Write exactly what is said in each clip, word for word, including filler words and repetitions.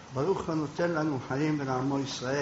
ברוך הנותן לנו חיים ולעמו ישראל.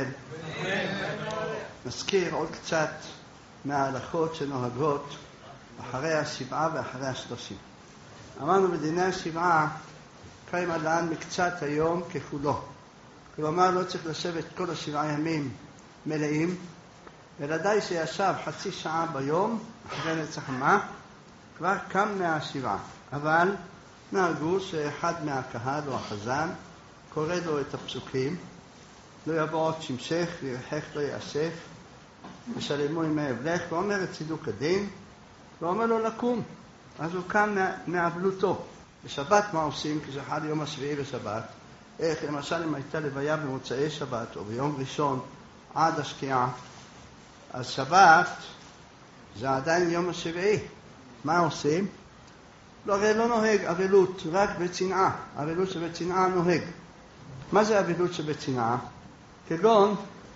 נזכיר עוד קצת מההלכות שנוהגות אחרי השבעה ואחרי השלושים. אמרנו בדיני השבעה, קיים עליהם מקצת היום ככולו. כלומר, לא צריך לשבת כל השבעה ימים מלאים, ולדי שישב חצי שעה ביום, אחרי נצח מה, כבר קם מהשבעה. אבל נהגו שאחד מהקהל או החזן קורא לו את הפסוקים, לא יבוא עוד שמשך וירחק לא יאסף, ושלמו ימי אבלך, ואומר את צידוק הדין, ואומר לו לקום. אז הוא קם מאבלותו. בשבת מה עושים? כי זה חל יום השביעי בשבת. איך, למשל, אם הייתה לוויה במוצאי שבת, או ביום ראשון עד השקיעה, אז שבת זה עדיין יום השביעי. מה עושים? לא, הרי לא נוהג אבלות, רק בצנעה. אבלות שבצנעה נוהג. מה זה אבלות שבצנעה? כגון,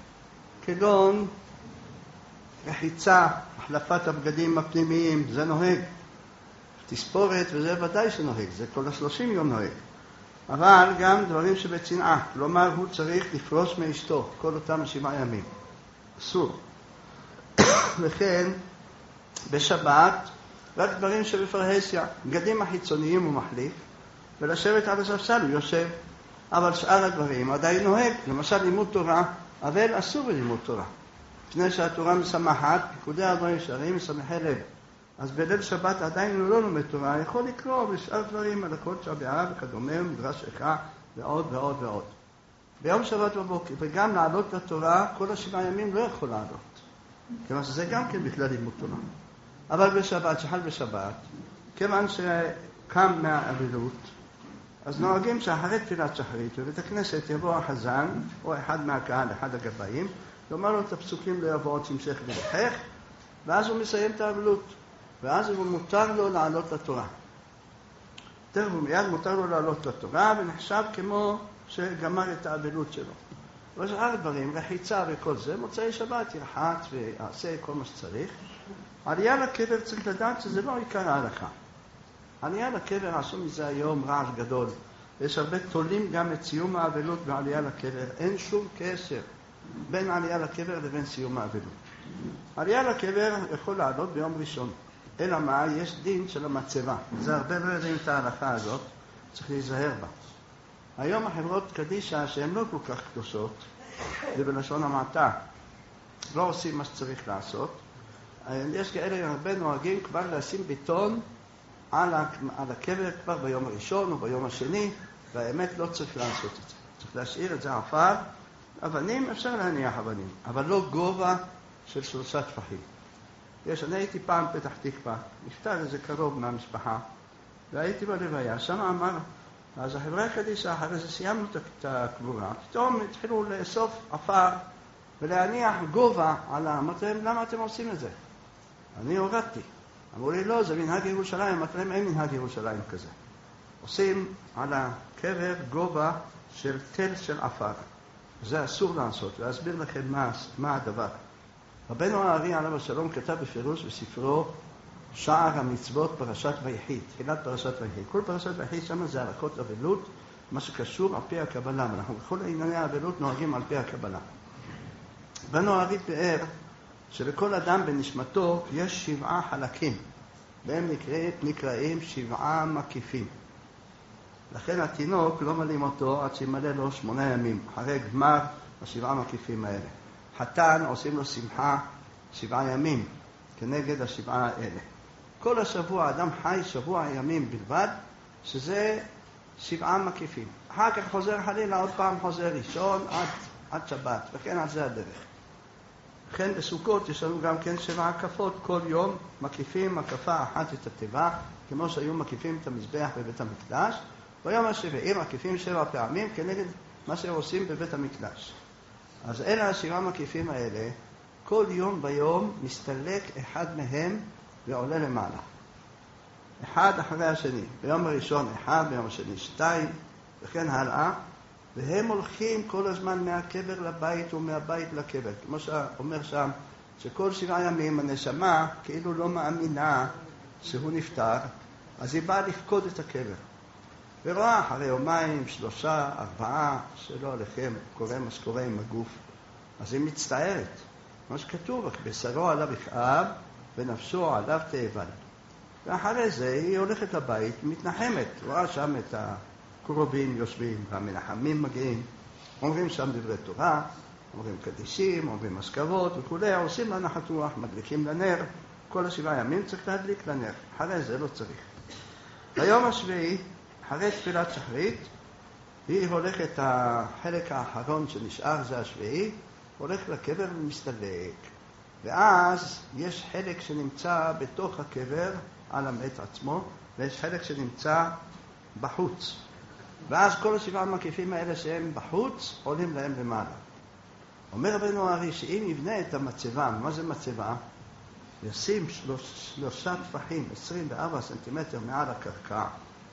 כגון רחיצה, החלפת הבגדים הפנימיים, זה נוהג. תספורת, וזה ודאי שנוהג, זה כל השלושים יום נוהג. אבל גם דברים שבצנעה, כלומר הוא צריך לפרוש מאשתו כל אותם שבעה ימים. אסור. וכן, בשבת, רק דברים שבפרהסיה, בגדים החיצוניים הוא מחליף, ולשבת על הספסל הוא יושב. אבל שאר הדברים עדיין נוהג, למשל לימוד תורה, אבל אסור בלימוד תורה. לפני שהתורה משמחת, פיקודי ארבעים שערים משמחי לב. אז בליל שבת עדיין הוא לא לומד תורה, יכול לקרוא בשאר דברים, הלכות שבעה וכדומה, מדרש איכה ועוד ועוד ועוד. ביום שבת בבוקר, וגם לעלות לתורה, כל השבעה ימים לא יכול לעלות. כיוון שזה גם כן בכלל לימוד תורה. אבל בשבת, שחל בשבת, כיוון שקם מהאבלות, אז נוהגים שאחרי תפילת שחרית בבית הכנסת יבוא החזן, או אחד מהקהל, אחד הגבאים, ואומר לו את הפסוקים לא יבוא עוד שמשך ולחך, ואז הוא מסיים את האבלות. ואז הוא מותר לו לעלות לתורה. תכף ומיד מותר לו לעלות לתורה, ונחשב כמו שגמר את האבלות שלו. ושאר דברים, רחיצה וכל זה, מוצאי שבת ירחץ ויעשה כל מה שצריך. עלייה לקבר צריך לדעת שזה לא עיקר ההלכה. עלייה לקבר עשו מזה היום רעש גדול. יש הרבה תולים גם את סיום האבלות ועלייה לקבר. אין שום קשר בין עלייה לקבר לבין סיום האבלות. עלייה לקבר יכול לעלות ביום ראשון. אלא מה? יש דין של המצבה. זה הרבה לא יודעים את ההלכה הזאת, צריך להיזהר בה. היום החברות קדישה שהן לא כל כך קדושות, ובלשון המעטה, לא עושים מה שצריך לעשות. יש כאלה הרבה נוהגים כבר לשים ביטון על הקבר כבר ביום הראשון או ביום השני, והאמת לא צריך לעשות את זה. צריך להשאיר את זה עפר. אבנים, אפשר להניח אבנים, אבל לא גובה של שלושה טפחים. יש, אני הייתי פעם פתח תקווה, נפטר איזה קרוב מהמשפחה, והייתי בלוויה, שם אמר, אז החברה הקדישה, אחרי זה סיימנו את הקבורה, פתאום התחילו לאסוף עפר ולהניח גובה על המטרם, למה אתם עושים את זה? אני הורדתי. אמרו לי, לא, זה מנהג ירושלים, המטרם אין מנהג ירושלים כזה. עושים על הקבר גובה של תל של עפר. זה אסור לעשות, ואסביר לכם מה, מה הדבר. רבנו הארי עליו השלום כתב בפירוש בספרו שער המצוות פרשת ויחי, תחילת פרשת ויחי. כל פרשת ויחי שם זה הלכות אבלות, מה שקשור על פי הקבלה. אנחנו בכל ענייני האבלות נוהגים על פי הקבלה. רבנו הארי תיאר שלכל אדם בנשמתו יש שבעה חלקים, והם נקראים, נקראים שבעה מקיפים. לכן התינוק לא מלים אותו עד שימלא לו שמונה ימים, אחרי גמר השבעה מקיפים האלה. חתן עושים לו שמחה שבעה ימים כנגד השבעה האלה. כל השבוע אדם חי שבוע ימים בלבד, שזה שבעה מקיפים. אחר כך חוזר חלילה, עוד פעם חוזר ראשון עד, עד שבת, וכן על זה הדרך. לכן בסוכות יש לנו גם כן שבע הקפות, כל יום מקיפים הקפה אחת את התיבה, כמו שהיו מקיפים את המזבח בבית המקדש, ביום השביעי מקיפים שבע פעמים כנגד מה שהם עושים בבית המקדש. אז אלה השבעה מקיפים האלה, כל יום ביום מסתלק אחד מהם ועולה למעלה. אחד אחרי השני. ביום הראשון אחד, ביום השני שתיים, וכן הלאה. והם הולכים כל הזמן מהקבר לבית ומהבית לקבר. כמו שאומר שם, שכל שבעה ימים הנשמה כאילו לא מאמינה שהוא נפטר, אז היא באה לפקוד את הקבר. ורואה אחרי יומיים, שלושה, ארבעה, שלא לכם קורה מה שקורה עם הגוף, אז היא מצטערת. מה שכתוב, בשרו עליו יכאב ונפשו עליו תאבל. ואחרי זה היא הולכת לבית, מתנחמת, רואה שם את הקרובים יושבים, והמנחמים מגיעים, אומרים שם דברי תורה, אומרים קדישים, אומרים מזכרות וכולי, עושים לה נחת רוח, מדליקים לנר, כל השבעה ימים צריך להדליק לנר, אחרי זה לא צריך. ביום השביעי, אחרי תפילת שחרית, היא הולכת, החלק האחרון שנשאר זה השביעי, הולך לקבר ומסתלק. ואז יש חלק שנמצא בתוך הקבר על המת עצמו, ויש חלק שנמצא בחוץ. ואז כל השבעה המקיפים האלה שהם בחוץ, עולים להם למעלה. אומר רבנו הארי שאם יבנה את המצבה, מה זה מצבה? ישים שלוש, שלושה טפחים, עשרים וארבעה סנטימטר מעל הקרקע.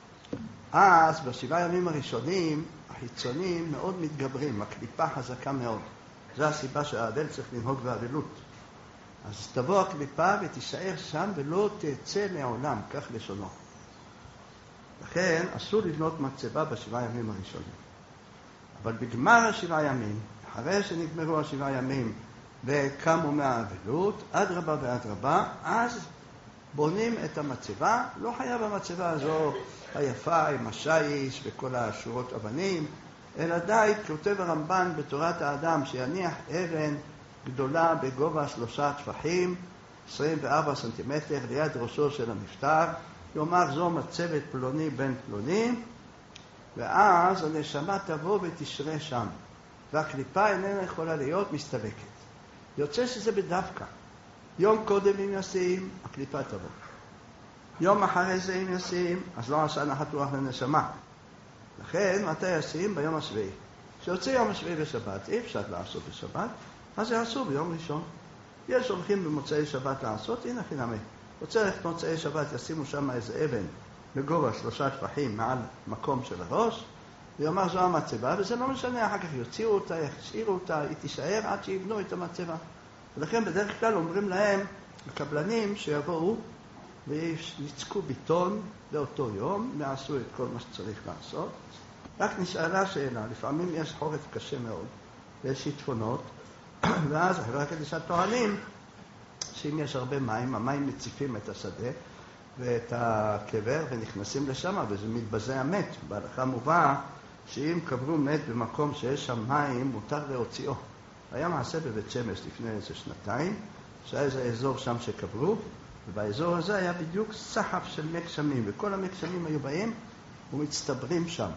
אז בשבעה ימים הראשונים, החיצונים מאוד מתגברים, הקליפה חזקה מאוד. זו הסיבה שהאבל צריך לנהוג באבלות. אז תבוא הקליפה ותישאר שם ולא תצא לעולם, כך לשונו. לכן אסור לבנות מצבה בשבעה ימים הראשונים. אבל בגמר השבעה ימים, אחרי שנגמרו השבעה ימים וקמו מהאבלות, עד רבה ועד רבה, אז בונים את המצבה. לא חייב המצבה הזו היפה עם השיש וכל השורות אבנים, אלא די, כותב הרמב"ן בתורת האדם, שיניח אבן גדולה בגובה שלושה טפחים, עשרים וארבעה סנטימטר, ליד ראשו של הנפטר, יאמר זו מצבת פלוני בן פלוני, ואז הנשמה תבוא ותשרה שם, והקליפה איננה יכולה להיות מסתלקת. יוצא שזה בדווקא. יום קודם אם ישים, הקליפה תבוא. יום אחרי זה אם ישים, אז לא עשה נחת רוח לנשמה. לכן, מתי ישים? ביום השביעי. כשיוצא יום השביעי בשבת, אי אפשר לעשות בשבת, אז יעשו ביום ראשון. יש הולכים במוצאי שבת לעשות, הנה חינמי. רוצה ללכת מוצאי שבת, ישימו שם איזה אבן בגובה שלושה טפחים מעל מקום של הראש, ויאמר זו המצבה, וזה לא משנה, אחר כך יוציאו אותה, יחשירו אותה, היא תישאר עד שיבנו את המצבה. ולכן בדרך כלל אומרים להם, הקבלנים שיבואו ויצקו ביטון לאותו יום, ועשו את כל מה שצריך לעשות. רק נשאלה שאלה, לפעמים יש חורף קשה מאוד, ויש שיטפונות, ואז אחרי הקדישת טוענים, שאם יש הרבה מים, המים מציפים את השדה ואת הקבר ונכנסים לשם, וזה מתבזה המת. בהלכה מובא שאם קברו מת במקום שיש שם מים, מותר להוציאו. היה מעשה בבית שמש לפני איזה שנתיים, שהיה איזה אזור שם שקברו, ובאזור הזה היה בדיוק סחף של מקשמים, וכל המקשמים היו באים ומצטברים שם,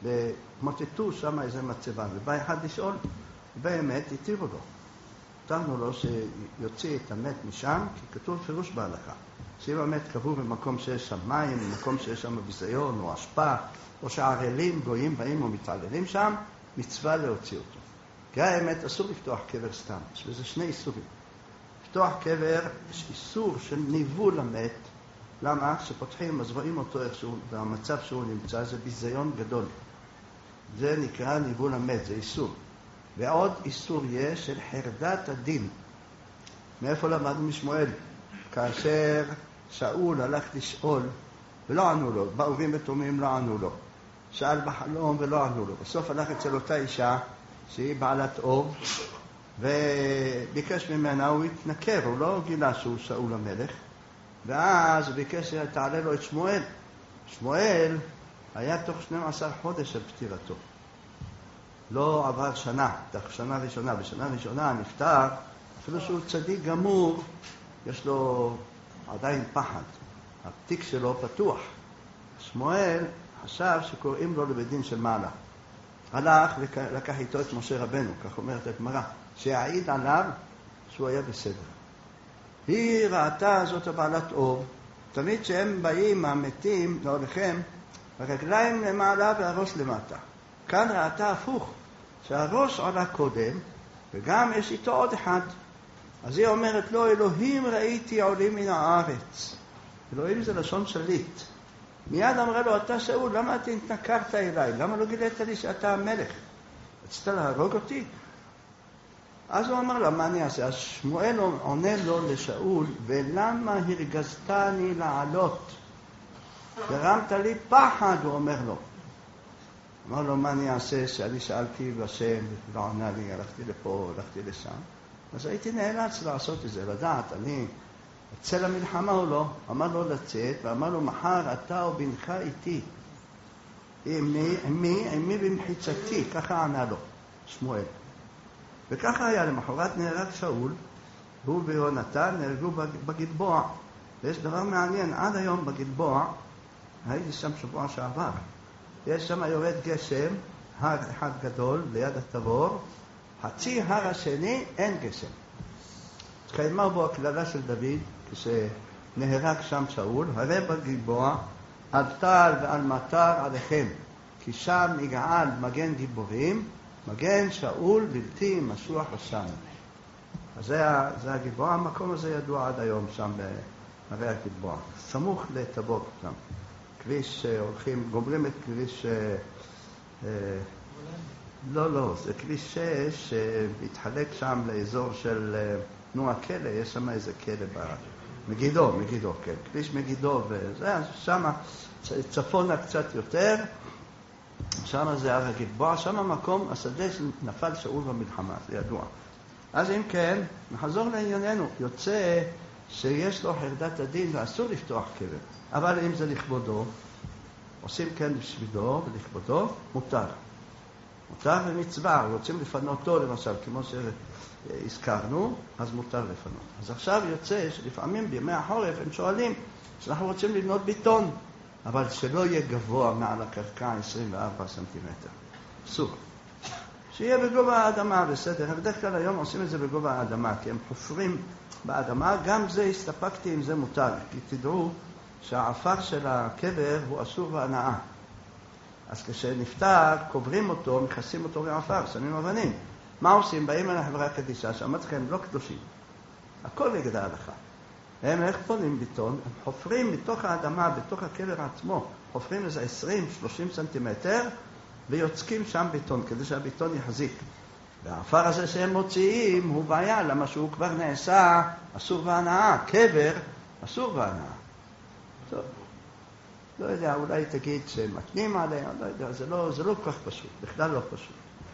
ומוטטו שם איזה מצבה, ובא אחד לשאול, באמת התירו לו. כתבנו לו שיוציא את המת משם, כי כתוב פירוש בהלכה, שאם המת קבור במקום שיש שם מים, במקום שיש שם ביזיון או השפעה, או שהערלים גויים באים ומתעללים שם, מצווה להוציא אותו. כי האמת אסור לפתוח קבר סתם, יש בזה שני איסורים. לפתוח קבר יש איסור של ניבול המת. למה? כשפותחים אז רואים אותו איכשהו, והמצב שהוא נמצא זה ביזיון גדול. זה נקרא ניבול המת, זה איסור. ועוד איסור יש של חרדת הדין. מאיפה למדנו משמואל? כאשר שאול הלך לשאול ולא ענו לו, באורים ותומים לא ענו לו. שאל בחלום ולא ענו לו. בסוף הלך אצל אותה אישה שהיא בעלת אור, וביקש ממנה, הוא התנכר, הוא לא גילה שהוא שאול המלך, ואז הוא ביקש שתעלה לו את שמואל. שמואל היה תוך שנים עשר חודש של פטירתו. לא עבר שנה, תוך שנה ראשונה, בשנה ראשונה נפטר, אפילו שהוא צדיק גמור, יש לו עדיין פחד. התיק שלו פתוח. שמואל חשב שקוראים לו לבית דין של מעלה. הלך ולקח איתו את משה רבנו, כך אומרת הגמרא, שיעיד עליו שהוא היה בסדר. היא ראתה זאת הבעלת אור, תמיד שהם באים המתים להולכם, הרגליים למעלה והראש למטה. כאן ראתה הפוך, שהראש עולה קודם, וגם יש איתו עוד אחד. אז היא אומרת לו, אלוהים ראיתי עולים מן הארץ. אלוהים זה לשון שליט. מיד אמרה לו, אתה שאול, למה אתה התנכרת אליי? למה לא גילית לי שאתה המלך? רצית להרוג אותי? אז הוא אמר לה, מה אני אעשה? אז שמואל עונה לו לשאול, ולמה הרגזתני לעלות? גרמת לי פחד, הוא אומר לו. אמר לו, מה אני אעשה שאני שאלתי בשם, לא עונה לי, הלכתי לפה, הלכתי לשם. אז הייתי נאלץ לעשות את זה, לדעת, אני אצא למלחמה או לא. אמר לו לצאת, ואמר לו, מחר אתה או בנך איתי. עם מי, עם מי, עם מי במחיצתי, ככה ענה לו, שמואל. וככה היה, למחרת נהרג שאול, הוא ויונתן נהרגו בגלבוע. ויש דבר מעניין, עד היום בגלבוע, הייתי שם שבוע שעבר, יש שם יורד גשם, הר אחד גדול ליד התבור, חצי הר השני אין גשם. התקיימה בו הכללה של דוד, כשנהרג שם שאול, הרי בגלבוע, על טל ועל מטר עליכם, כי שם יגאל מגן גיבורים, מגן שאול בלתי משוח השם. אז זה, זה הגלבוע, המקום הזה ידוע עד היום שם בהרי הגלבוע, סמוך לתבור שם. כביש הולכים, גומרים את כביש, אה, אה, לא, לא, זה כביש שש, שהתחלק שם לאזור של תנועה כלא, יש שם איזה כלא במגידו, מגידו, כן, כביש מגידו, וזה, שם צפונה קצת יותר, שם זה הר הגלבוע, שם המקום, השדה שנפל שאול במלחמה, זה ידוע. אז אם כן, נחזור לענייננו, יוצא שיש לו חרדת הדין ואסור לפתוח קבר, אבל אם זה לכבודו, עושים כן בשבילו ולכבודו, מותר. מותר ומצווה, רוצים לפנותו למשל, כמו שהזכרנו, אז מותר לפנות. אז עכשיו יוצא שלפעמים בימי החורף הם שואלים שאנחנו רוצים לבנות ביטון, אבל שלא יהיה גבוה מעל הקרקע עשרים וארבעה סנטימטר. אסור. שיהיה בגובה האדמה, בסדר. בדרך כלל היום עושים את זה בגובה האדמה, כי הם חופרים באדמה, גם זה הסתפקתי אם זה מותר. כי תדעו שהעפר של הקבר הוא אסור והנאה. אז כשנפטר, קוברים אותו, מכסים אותו מעפר, שמים אבנים. מה עושים? באים אל החברה הקדישה, שאמרתי לכם, לא קדושים. הכל נגד ההלכה. הם איך בונים ביטון? הם חופרים מתוך האדמה, בתוך הקבר עצמו, חופרים איזה עשרים שלושים סנטימטר, ויוצקים שם ביטון, כדי שהביטון יחזיק. והעפר הזה שהם מוציאים הוא בעיה, למה שהוא כבר נעשה אסור והנאה. קבר, אסור והנאה. טוב. לא יודע, אולי תגיד שמתנים עליהם, לא יודע, זה לא, זה לא כל כך פשוט, בכלל לא פשוט.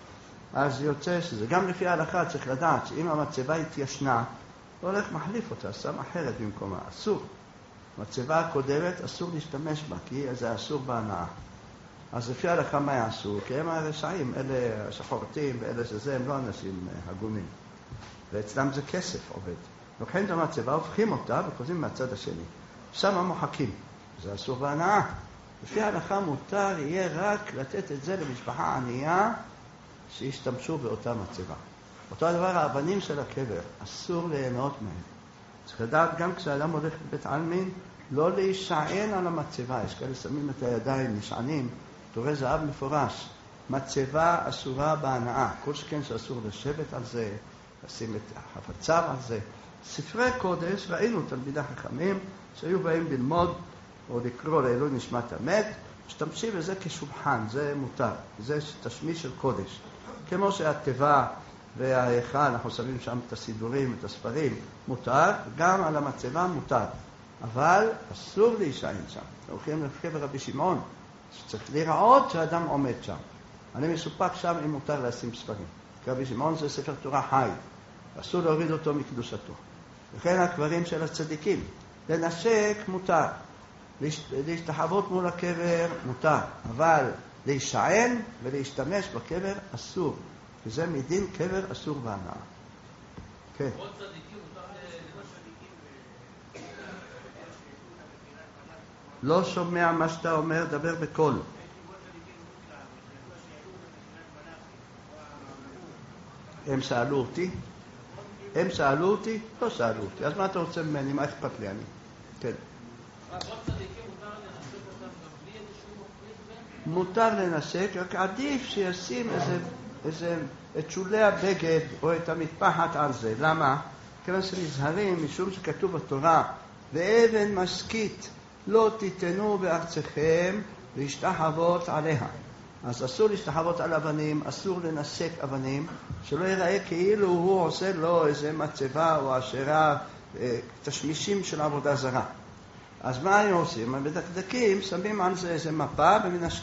אז יוצא שזה גם לפי ההלכה צריך לדעת שאם המצבה התיישנה, הוא הולך מחליף אותה, שם אחרת במקומה, אסור. המצבה הקודמת אסור להשתמש בה, כי זה אסור בהנאה. אז לפי ההלכה מה יעשו? כי הם הרשעים, אלה שחורטים ואלה שזה, הם לא אנשים הגונים. ואצלם זה כסף עובד. לוקחים את המצבה, הופכים אותה וכותבים מהצד השני. שם המוחקים. זה אסור בהנאה. לפי ההלכה מותר יהיה רק לתת את זה למשפחה ענייה שישתמשו באותה מצבה. אותו הדבר, האבנים של הקבר, אסור ליהנות מהם. צריך לדעת גם כשאדם הולך לבית עלמין, לא להישען על המצבה. יש כאלה שמים את הידיים, נשענים, תורה זהב מפורש. מצבה אסורה בהנאה. כל שכן שאסור לשבת על זה, לשים את החפציו על זה. ספרי קודש, ראינו תלמידי חכמים שהיו באים ללמוד או לקרוא לעילוי נשמת המת, משתמשים בזה כשולחן, זה מותר, זה תשמיש של קודש. כמו שהטבע וההיכל, אנחנו שמים שם את הסידורים, את הספרים, מותר, גם על המצבה מותר. אבל אסור להישען שם. הולכים לקבר רבי שמעון, שצריך לראות שהאדם עומד שם. אני מסופק שם אם מותר לשים ספרים. כי רבי שמעון זה ספר תורה חי, אסור להוריד אותו מקדושתו. וכן הקברים של הצדיקים. לנשק מותר. להשתחוות מול הקבר מותר, אבל להישען ולהשתמש בקבר אסור. וזה מדין קבר אסור בהנאה. כן. עוד צדיקים מותר לצדיקים. לא שומע מה שאתה אומר, דבר בקול. הם שאלו אותי? הם שאלו אותי? לא שאלו אותי. אז מה אתה רוצה ממני? מה אכפת לי אני? כן. מותר לנסק, רק עדיף שישים איזה, איזה, את שולי הבגד או את המטפחת על זה. למה? כיוון שנזהרים, משום שכתוב בתורה, ואבן משכית לא תיתנו בארצכם להשתחוות עליה. אז אסור להשתחוות על אבנים, אסור לנסק אבנים, שלא ייראה כאילו הוא עושה לו איזה מצבה או אשרה, תשמישים של עבודה זרה. אז מה הם עושים? המדקדקים שמים על זה איזה מפה ומנשקים.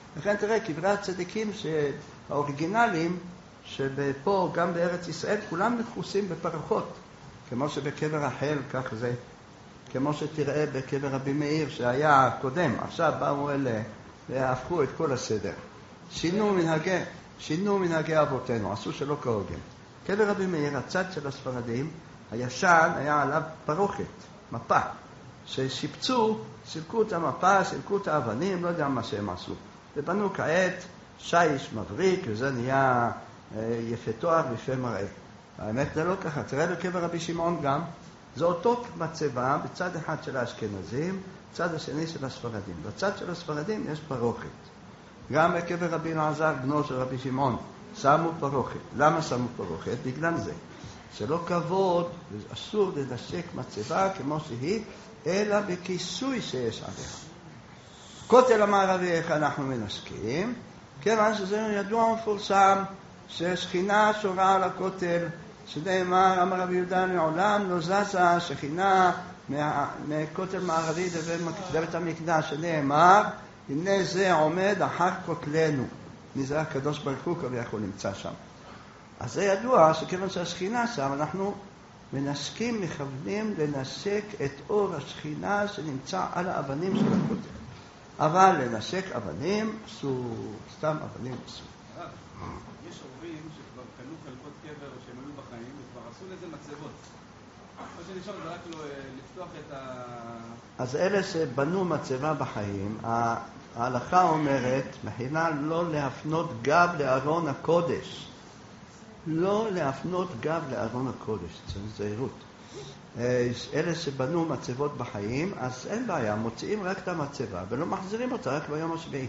לכן תראה, קברי הצדיקים האוריגינליים, שפה גם בארץ ישראל, כולם מכוסים בפרחות, כמו שבקבר רחל, כך זה, כמו שתראה בקבר רבי מאיר שהיה קודם, עכשיו באו אלה והפכו את כל הסדר. שינו מנהגי, שינו מנהגי אבותינו, עשו שלא כהוגן. קבר רבי מאיר, הצד של הספרדים, הישן היה עליו פרוכת, מפה, ששיפצו, סילקו את המפה, סילקו את האבנים, לא יודע מה שהם עשו. ובנו כעת שיש מבריק, וזה נהיה יפה תואר ויפה מראה. האמת זה לא ככה, תראה בקבר רבי שמעון גם, זה אותו מצבה בצד אחד של האשכנזים, בצד השני של הספרדים. בצד של הספרדים יש פרוכת. גם בקבר רבי אלעזר, בנו של רבי שמעון, שמו פרוכת. למה שמו פרוכת? בגלל זה. שלא כבוד, אסור לנשק מצבה כמו שהיא, אלא בכיסוי שיש עליה. כותל המערבי, איך אנחנו מנשקים? כיוון שזה ידוע ומפורסם, ששכינה שורה על הכותל, שנאמר, אמר רבי יהודה, לעולם לא זזה שכינה מכותל מערבי לבית המקדש, שנאמר, הנה זה עומד אחר כותלנו. מזה הקדוש ברוך הוא כביכול נמצא שם. אז זה ידוע שכיוון שהשכינה שם, אנחנו מנשקים, מכוונים לנשק את אור השכינה שנמצא על האבנים של הכותל. אבל לנשק אבנים אסור, סתם אבנים אסור. יש הורים שכבר קנו חלקות קבר או שהם היו בחיים וכבר עשו לזה מצבות. מה שנשאר זה רק לא לפתוח את ה... אז אלה שבנו מצבה בחיים, ההלכה אומרת, מכינה לא להפנות גב לארון הקודש. לא להפנות גב לארון הקודש, זה זהירות. אלה שבנו מצבות בחיים, אז אין בעיה, מוציאים רק את המצבה ולא מחזירים אותה רק ביום השביעי.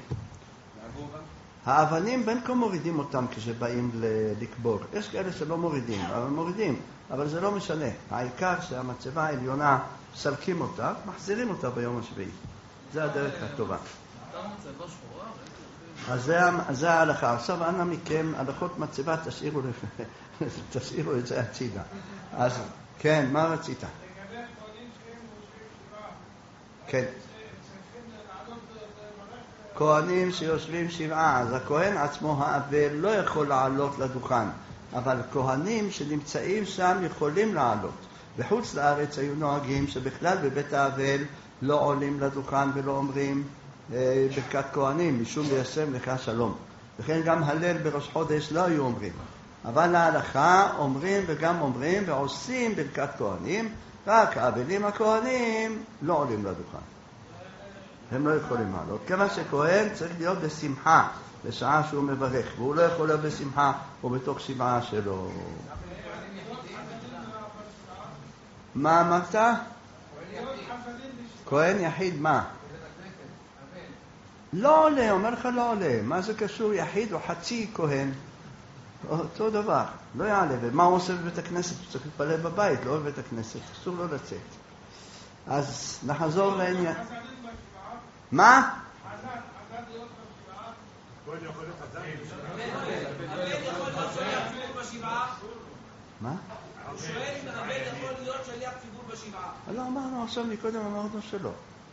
האבנים בין כה מורידים אותם כשבאים לקבור. יש כאלה שלא מורידים, אבל מורידים, אבל זה לא משנה. העיקר שהמצבה העליונה סלקים אותה, מחזירים אותה ביום השביעי. זה הדרך הטובה. אז זה, זה ההלכה. עכשיו אנא מכם, הלכות מצבה תשאירו, תשאירו את זה הצידה. אז כן, מה רצית? כן. כהנים שיושבים שבעה, אז הכהן עצמו האבל לא יכול לעלות לדוכן, אבל כהנים שנמצאים שם יכולים לעלות. בחוץ לארץ היו נוהגים שבכלל בבית האבל לא עולים לדוכן ולא אומרים אה, ברכת כהנים, משום ליישם לך שלום. וכן גם הלל בראש חודש לא היו אומרים. אבל להלכה אומרים וגם אומרים ועושים ברכת כהנים, רק האבלים הכהנים לא עולים לדוכן. הם לא יכולים לעלות. כיוון שכהן צריך להיות בשמחה בשעה שהוא מברך, והוא לא יכול להיות בשמחה או בתוך שבעה שלו. מה אמרת? כהן יחיד מה? לא עולה, אומר לך לא עולה. מה זה קשור יחיד או חצי כהן? אותו דבר, לא יעלה. ומה הוא עושה בבית הכנסת? הוא צריך להתפלל בבית, לא בבית הכנסת. אסור לא לצאת. אז נחזור לעניין. מה? מה? הוא שואל אם הרבן יכול להיות שליח ציבור בשבעה. לא אמרנו עכשיו, מקודם אמרנו שלא.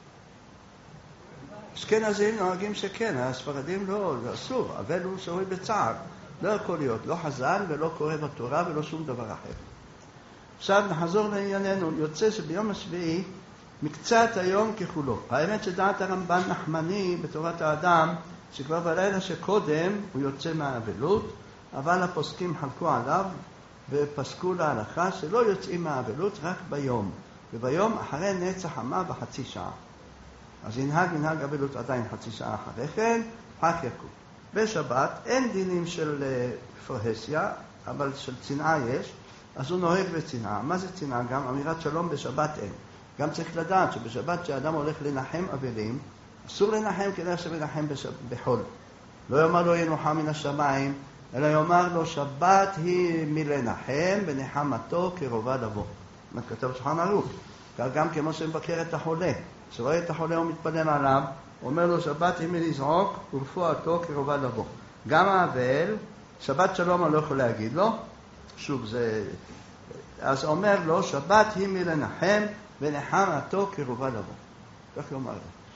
אשכנזים נוהגים שכן, הספרדים לא, זה אסור, אבל הוא שואל בצער. לא יכול להיות, לא חזן ולא קורא בתורה ולא שום דבר אחר. עכשיו נחזור לענייננו, יוצא שביום השביעי מקצת היום ככולו. האמת שדעת הרמב"ן נחמני בתורת האדם, שכבר בלילה שקודם הוא יוצא מהאבלות, אבל הפוסקים חלקו עליו ופסקו להלכה שלא יוצאים מהאבלות רק ביום. וביום אחרי נצח חמה בחצי שעה. אז ינהג מנהג אבלות עדיין חצי שעה אחרי כן, רק יקום. בשבת אין דינים של פרהסיה, אבל של צנעה יש, אז הוא נוהג בצנעה. מה זה צנעה? גם אמירת שלום בשבת אין. גם צריך לדעת שבשבת שאדם הולך לנחם אבלים, אסור לנחם כדי שמנחם בחול. לא יאמר לו ינוחה מן השמיים, אלא יאמר לו שבת היא מלנחם ונחמתו קרובה לבוא. מה כתוב שולחן ערוך. גם כמו שמבקר את החולה, שרואה את החולה ומתפלל עליו, אומר לו שבת היא מלזעוק ורפואתו קרובה לבוא. גם האבל, שבת שלום אני לא יכול להגיד לו, שוב זה, אז אומר לו שבת היא מלנחם ונחמתו קרובה לבוא. כך יאמר לו.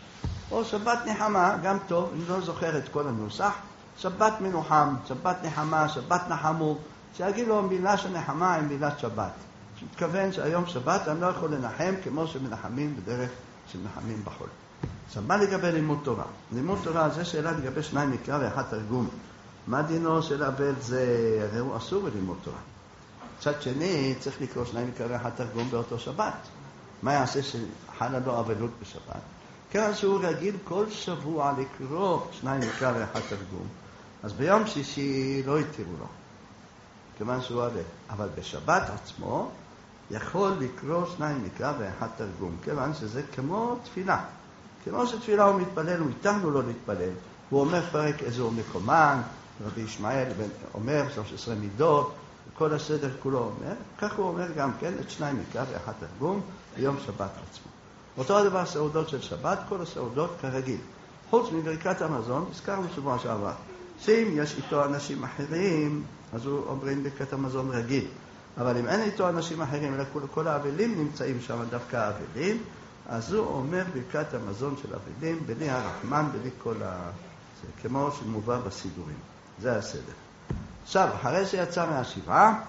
או שבת נחמה, גם טוב, אני לא זוכר את כל הנוסח, שבת מנוחם, שבת נחמה, שבת נחמו, שיגידו מילה של נחמה עם מילת שבת. מתכוון שהיום שבת אני לא יכול לנחם כמו שמנחמים בדרך שמנחמים בחול. עכשיו, מה לגבי לימוד תורה? לימוד תורה זה שאלה לגבי שניים מקרא ואחד תרגום. מה דינו של אבל זה, הרי הוא אסור בלימוד תורה. מצד שני, צריך לקרוא שניים מקרא ואחד תרגום באותו שבת. מה יעשה שחלה לו אבלות בשבת? כיוון שהוא רגיל כל שבוע לקרוא שניים מקרא ואחד תרגום, אז ביום שישי לא יתירו לו, כיוון שהוא אבל. אבל בשבת עצמו יכול לקרוא שניים מקרא ואחד תרגום, כיוון שזה כמו תפילה. כמו שתפילה הוא מתפלל, הוא איתנו לא להתפלל. הוא אומר פרק איזו מקומן, רבי ישמעאל אומר שלוש עשרה מידות, כל הסדר כולו אומר, כך הוא אומר גם כן את שניים מקרא ואחד תרגום ביום שבת עצמו. אותו הדבר סעודות של שבת, כל הסעודות כרגיל. חוץ מברכת המזון, הזכרנו שבוע שעבר, שאם יש איתו אנשים אחרים, אז הוא אומרים ברכת המזון רגיל. אבל אם אין איתו אנשים אחרים, אלא כל, כל האבלים נמצאים שם, דווקא האבלים, אז הוא אומר ברכת המזון של האבלים, בלי הרחמן, בלי כל ה... זה כמו שמובא בסידורים. זה הסדר. עכשיו, אחרי שיצא מהשבעה,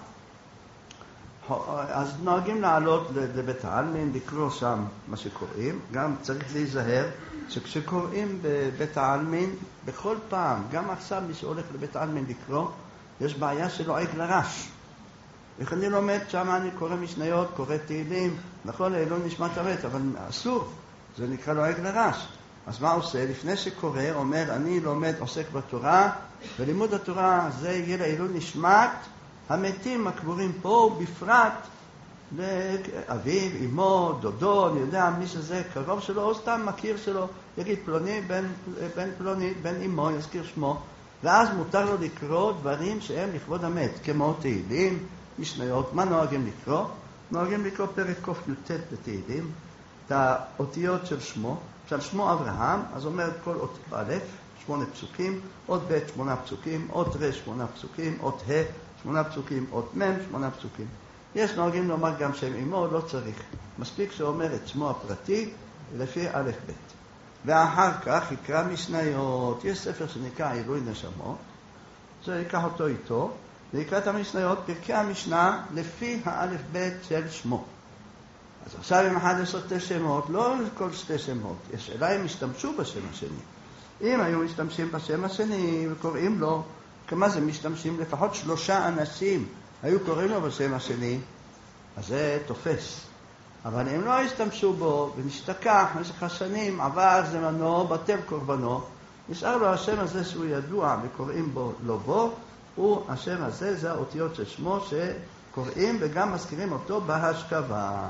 אז נוהגים לעלות לבית העלמין, לקרוא שם מה שקוראים. גם צריך להיזהר שכשקוראים בבית העלמין, בכל פעם, גם עכשיו מי שהולך לבית העלמין לקרוא, יש בעיה שלועג לרש. איך אני לומד שם, אני קורא משניות, קורא תהילים, נכון, לא נשמע תראת, אבל אסור, זה נקרא לועג לרש. אז מה עושה? לפני שקורא, אומר, אני לומד, עוסק בתורה, ולימוד התורה זה יהיה לעילוי נשמת המתים הקבורים פה, בפרט לאביו, אמו, דודו, אני יודע מי שזה קרוב שלו, או סתם מכיר שלו, יגיד פלוני, בן, בן פלוני, בן אמו, יזכיר שמו, ואז מותר לו לקרוא דברים שהם לכבוד המת, כמו תהילים, משניות. מה נוהגים לקרוא? נוהגים לקרוא פרק ק"ט בתהילים, את האותיות של שמו, של שמו אברהם, אז אומר כל אות א', שמונה פסוקים, אות ב', שמונה פסוקים, אות ר', שמונה פסוקים, אות ה', שמונה פסוקים, אות מ', שמונה פסוקים. יש נוהגים לומר גם שם אמו, לא צריך. מספיק שאומר את שמו הפרטי לפי א' ב'. ואחר כך יקרא משניות. יש ספר שנקרא עילוי נשמות, זה ייקח אותו איתו, ויקרא את המשניות, פרקי המשנה, לפי האלף ב' של שמו. אז עכשיו עם אחד עשרה שתי שמות, לא כל שתי שמות, יש שאלה אם השתמשו בשם השני. אם היו משתמשים בשם השני וקוראים לו, כמה זה משתמשים? לפחות שלושה אנשים היו קוראים לו בשם השני, אז זה תופס. אבל אם לא השתמשו בו ונשתכח במשך השנים, עבר זמנו, בטל קורבנו, נשאר לו השם הזה שהוא ידוע וקוראים בו לא בו, הוא השם הזה, זה האותיות של שמו שקוראים וגם מזכירים אותו בהשכבה.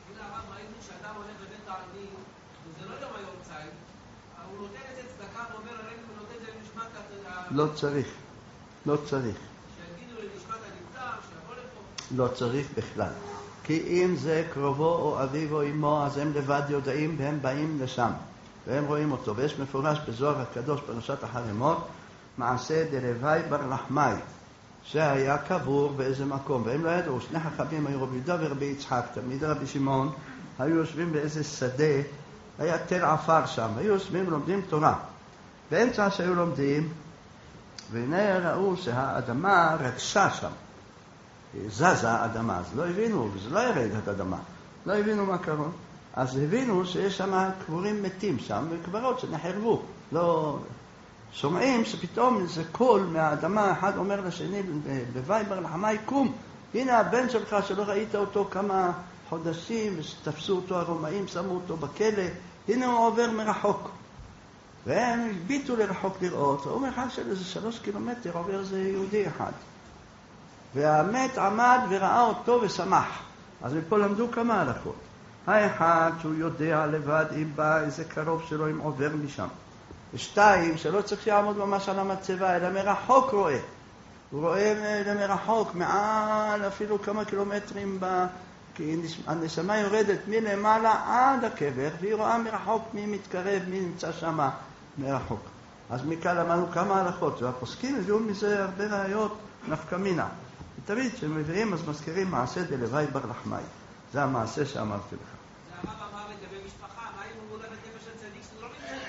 לא צריך, לא צריך. שיגידו לנשמת הנמצא, שיבוא לפה. לא צריך בכלל. כי אם זה קרובו או אביו או אמו, אז הם לבד יודעים והם באים לשם. והם רואים אותו. ויש מפורש בזוהר הקדוש פרשת החרמות, מעשה דלוואי בר לחמי, שהיה קבור באיזה מקום. והם לא ידעו, שני חכמים היו רבי יהודה ורבי יצחק, תלמיד רבי שמעון, היו יושבים באיזה שדה, היה תל עפר שם, היו יושבים ולומדים תורה. באמצע שהיו לומדים, והנה ראו שהאדמה רגשה שם, זזה האדמה, אז לא הבינו, וזה לא ירד את האדמה, לא הבינו מה קרה. אז הבינו שיש שם קבורים מתים שם, וקברות שנחרבו. לא שומעים שפתאום איזה קול מהאדמה, אחד אומר לשני, לוואי בר לחמי, קום, הנה הבן שלך שלא ראית אותו כמה חודשים, ותפסו אותו הרומאים, שמו אותו בכלא, הנה הוא עובר מרחוק. והם הביטו לרחוק לראות, הוא אומר אחד של איזה שלוש קילומטר עובר זה יהודי אחד. והמת עמד וראה אותו ושמח. אז מפה למדו כמה הלכות. האחד שהוא יודע לבד אם בא איזה קרוב שלו אם עובר משם. ושתיים, שלא צריך שיעמוד ממש על המצבה, אלא מרחוק רואה. הוא רואה למרחוק, מעל אפילו כמה קילומטרים, ב... כי הנשמה יורדת מלמעלה עד הקבר, והיא רואה מרחוק מי מתקרב, מי נמצא שם מרחוק. אז מכאן למדנו כמה הלכות, והפוסקים הביאו מזה הרבה ראיות נפקא מינה. ותמיד כשמביאים אז מזכירים מעשה דלוואי בר לחמי. זה המעשה שאמרתי לך. זה הרב אמר לגבי משפחה, מה אם הוא מולד בטבע של צדיק שזה לא מתנהל?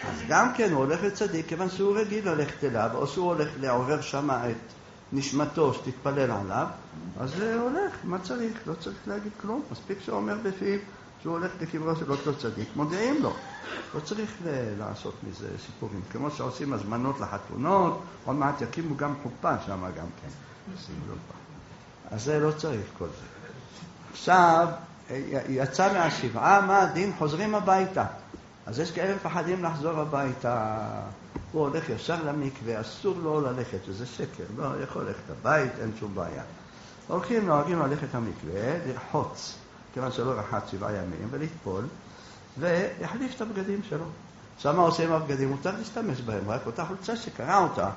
אז גם כן הוא הולך לצדיק, כיוון שהוא רגיל ללכת אליו, או שהוא הולך לעורר שם את נשמתו שתתפלל עליו, אז זה הולך, מה צריך? לא צריך להגיד כלום, מספיק שהוא אומר בפיו שהוא הולך לקברו של אותו צדיק, מודיעים לו. לא צריך לעשות מזה סיפורים, כמו שעושים הזמנות לחתונות, עוד מעט יקימו גם חופה שם גם כן. אז זה לא צריך כל זה. עכשיו, יצא מהשבעה, מה הדין? חוזרים הביתה. אז יש כאלה מפחדים לחזור הביתה. הוא הולך ישר למקווה, אסור לו ללכת, וזה שקר, לא יכול ללכת הבית, אין שום בעיה. הולכים, נוהגים ללכת למקווה, לרחוץ, כיוון שלא רחץ שבעה ימים, ולטפול, ויחליף את הבגדים שלו. עכשיו מה עושה עם הבגדים? מותר להשתמש בהם, רק אותה חולצה שקרא אותה,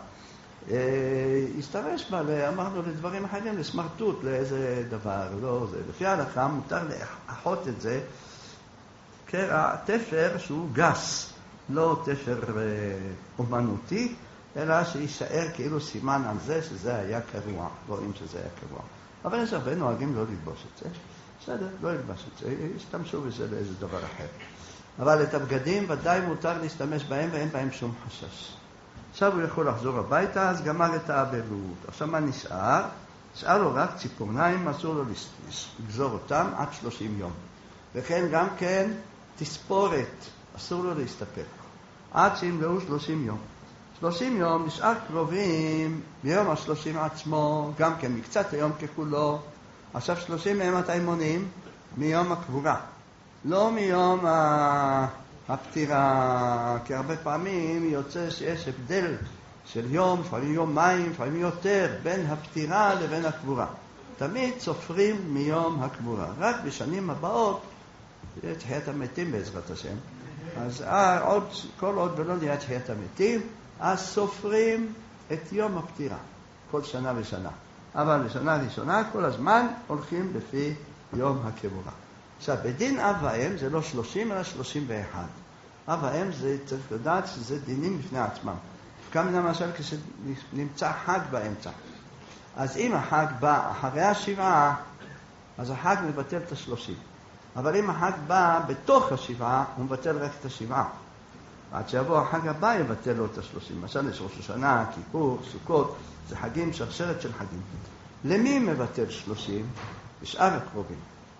ישתמש בה, אמרנו לדברים אחרים, לסמרטוט, לאיזה דבר, לא זה. לפי ההלכה מותר לאחות את זה, קרע תפר שהוא גס, לא תפר אומנותי, אלא שישאר כאילו סימן על זה שזה היה קרוע, רואים שזה היה קרוע. אבל יש הרבה נוהגים לא ללבוש את זה, בסדר, לא ללבוש את זה, ישתמשו בזה לאיזה דבר אחר. אבל את הבגדים ודאי מותר להשתמש בהם ואין בהם שום חשש. עכשיו הוא יכול לחזור הביתה, אז גמר את האבלות. עכשיו מה נשאר? נשאר לו רק ציפורניים, אסור לו לגזור אותם עד שלושים יום. וכן גם כן תספורת, אסור לו להסתפק. עד שימלאו שלושים יום. שלושים יום נשאר קרובים ביום השלושים עצמו, גם כן מקצת היום ככולו. עכשיו שלושים מהם מתי מונים? מיום הקבורה. לא מיום הפטירה, כי הרבה פעמים יוצא שיש הבדל של יום, לפעמים יומיים, לפעמים יותר, בין הפטירה לבין הקבורה. תמיד סופרים מיום הקבורה. רק בשנים הבאות, זה תחיית המתים בעזרת השם, אז עוד, כל עוד ולא נהיה תחיית המתים, אז סופרים את יום הפטירה, כל שנה ושנה. אבל בשנה ראשונה כל הזמן הולכים לפי יום הקבורה. עכשיו, בדין אב ואם זה לא שלושים אלא שלושים ואחת. אב ואם זה צריך לדעת שזה דינים בפני עצמם. גם למשל כשנמצא חג באמצע. אז אם החג בא אחרי השבעה, אז החג מבטל את השלושים. אבל אם החג בא בתוך השבעה, הוא מבטל רק את השבעה. עד שיבוא החג הבא יבטל לו את השלושים. למשל יש ראש השנה, כיפור, סוכות, זה חגים, שרשרת של חגים. למי מבטל שלושים? בשאר הקרובים.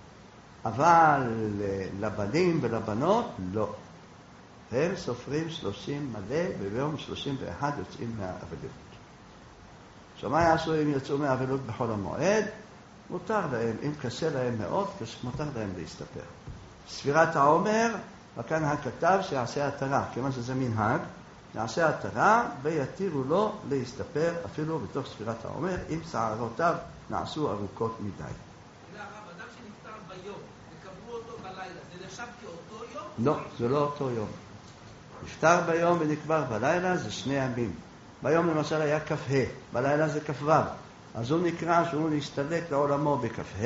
אבל לבנים ולבנות, לא. הם סופרים שלושים מלא, וביום שלושים ואחת יוצאים מהאבלות. עכשיו מה יעשו אם יצאו מהאבלות בחול המועד? מותר להם, אם קשה להם מאוד, מותר להם להסתפר. ספירת העומר, וכאן הכתב שיעשה התרה, כיוון שזה מנהג, יעשה התרה ויתירו לו להסתפר אפילו בתוך ספירת העומר, אם שערותיו נעשו ארוכות מדי. אדם שנפטר ביום, וקברו אותו בלילה, זה נחשב כאותו יום? לא, זה לא אותו יום. נפטר ביום ונקבר בלילה, זה שני ימים. ביום למשל היה כ"ה, בלילה זה כ"ו. אז הוא נקרא שהוא נסתלק לעולמו בכ"ה,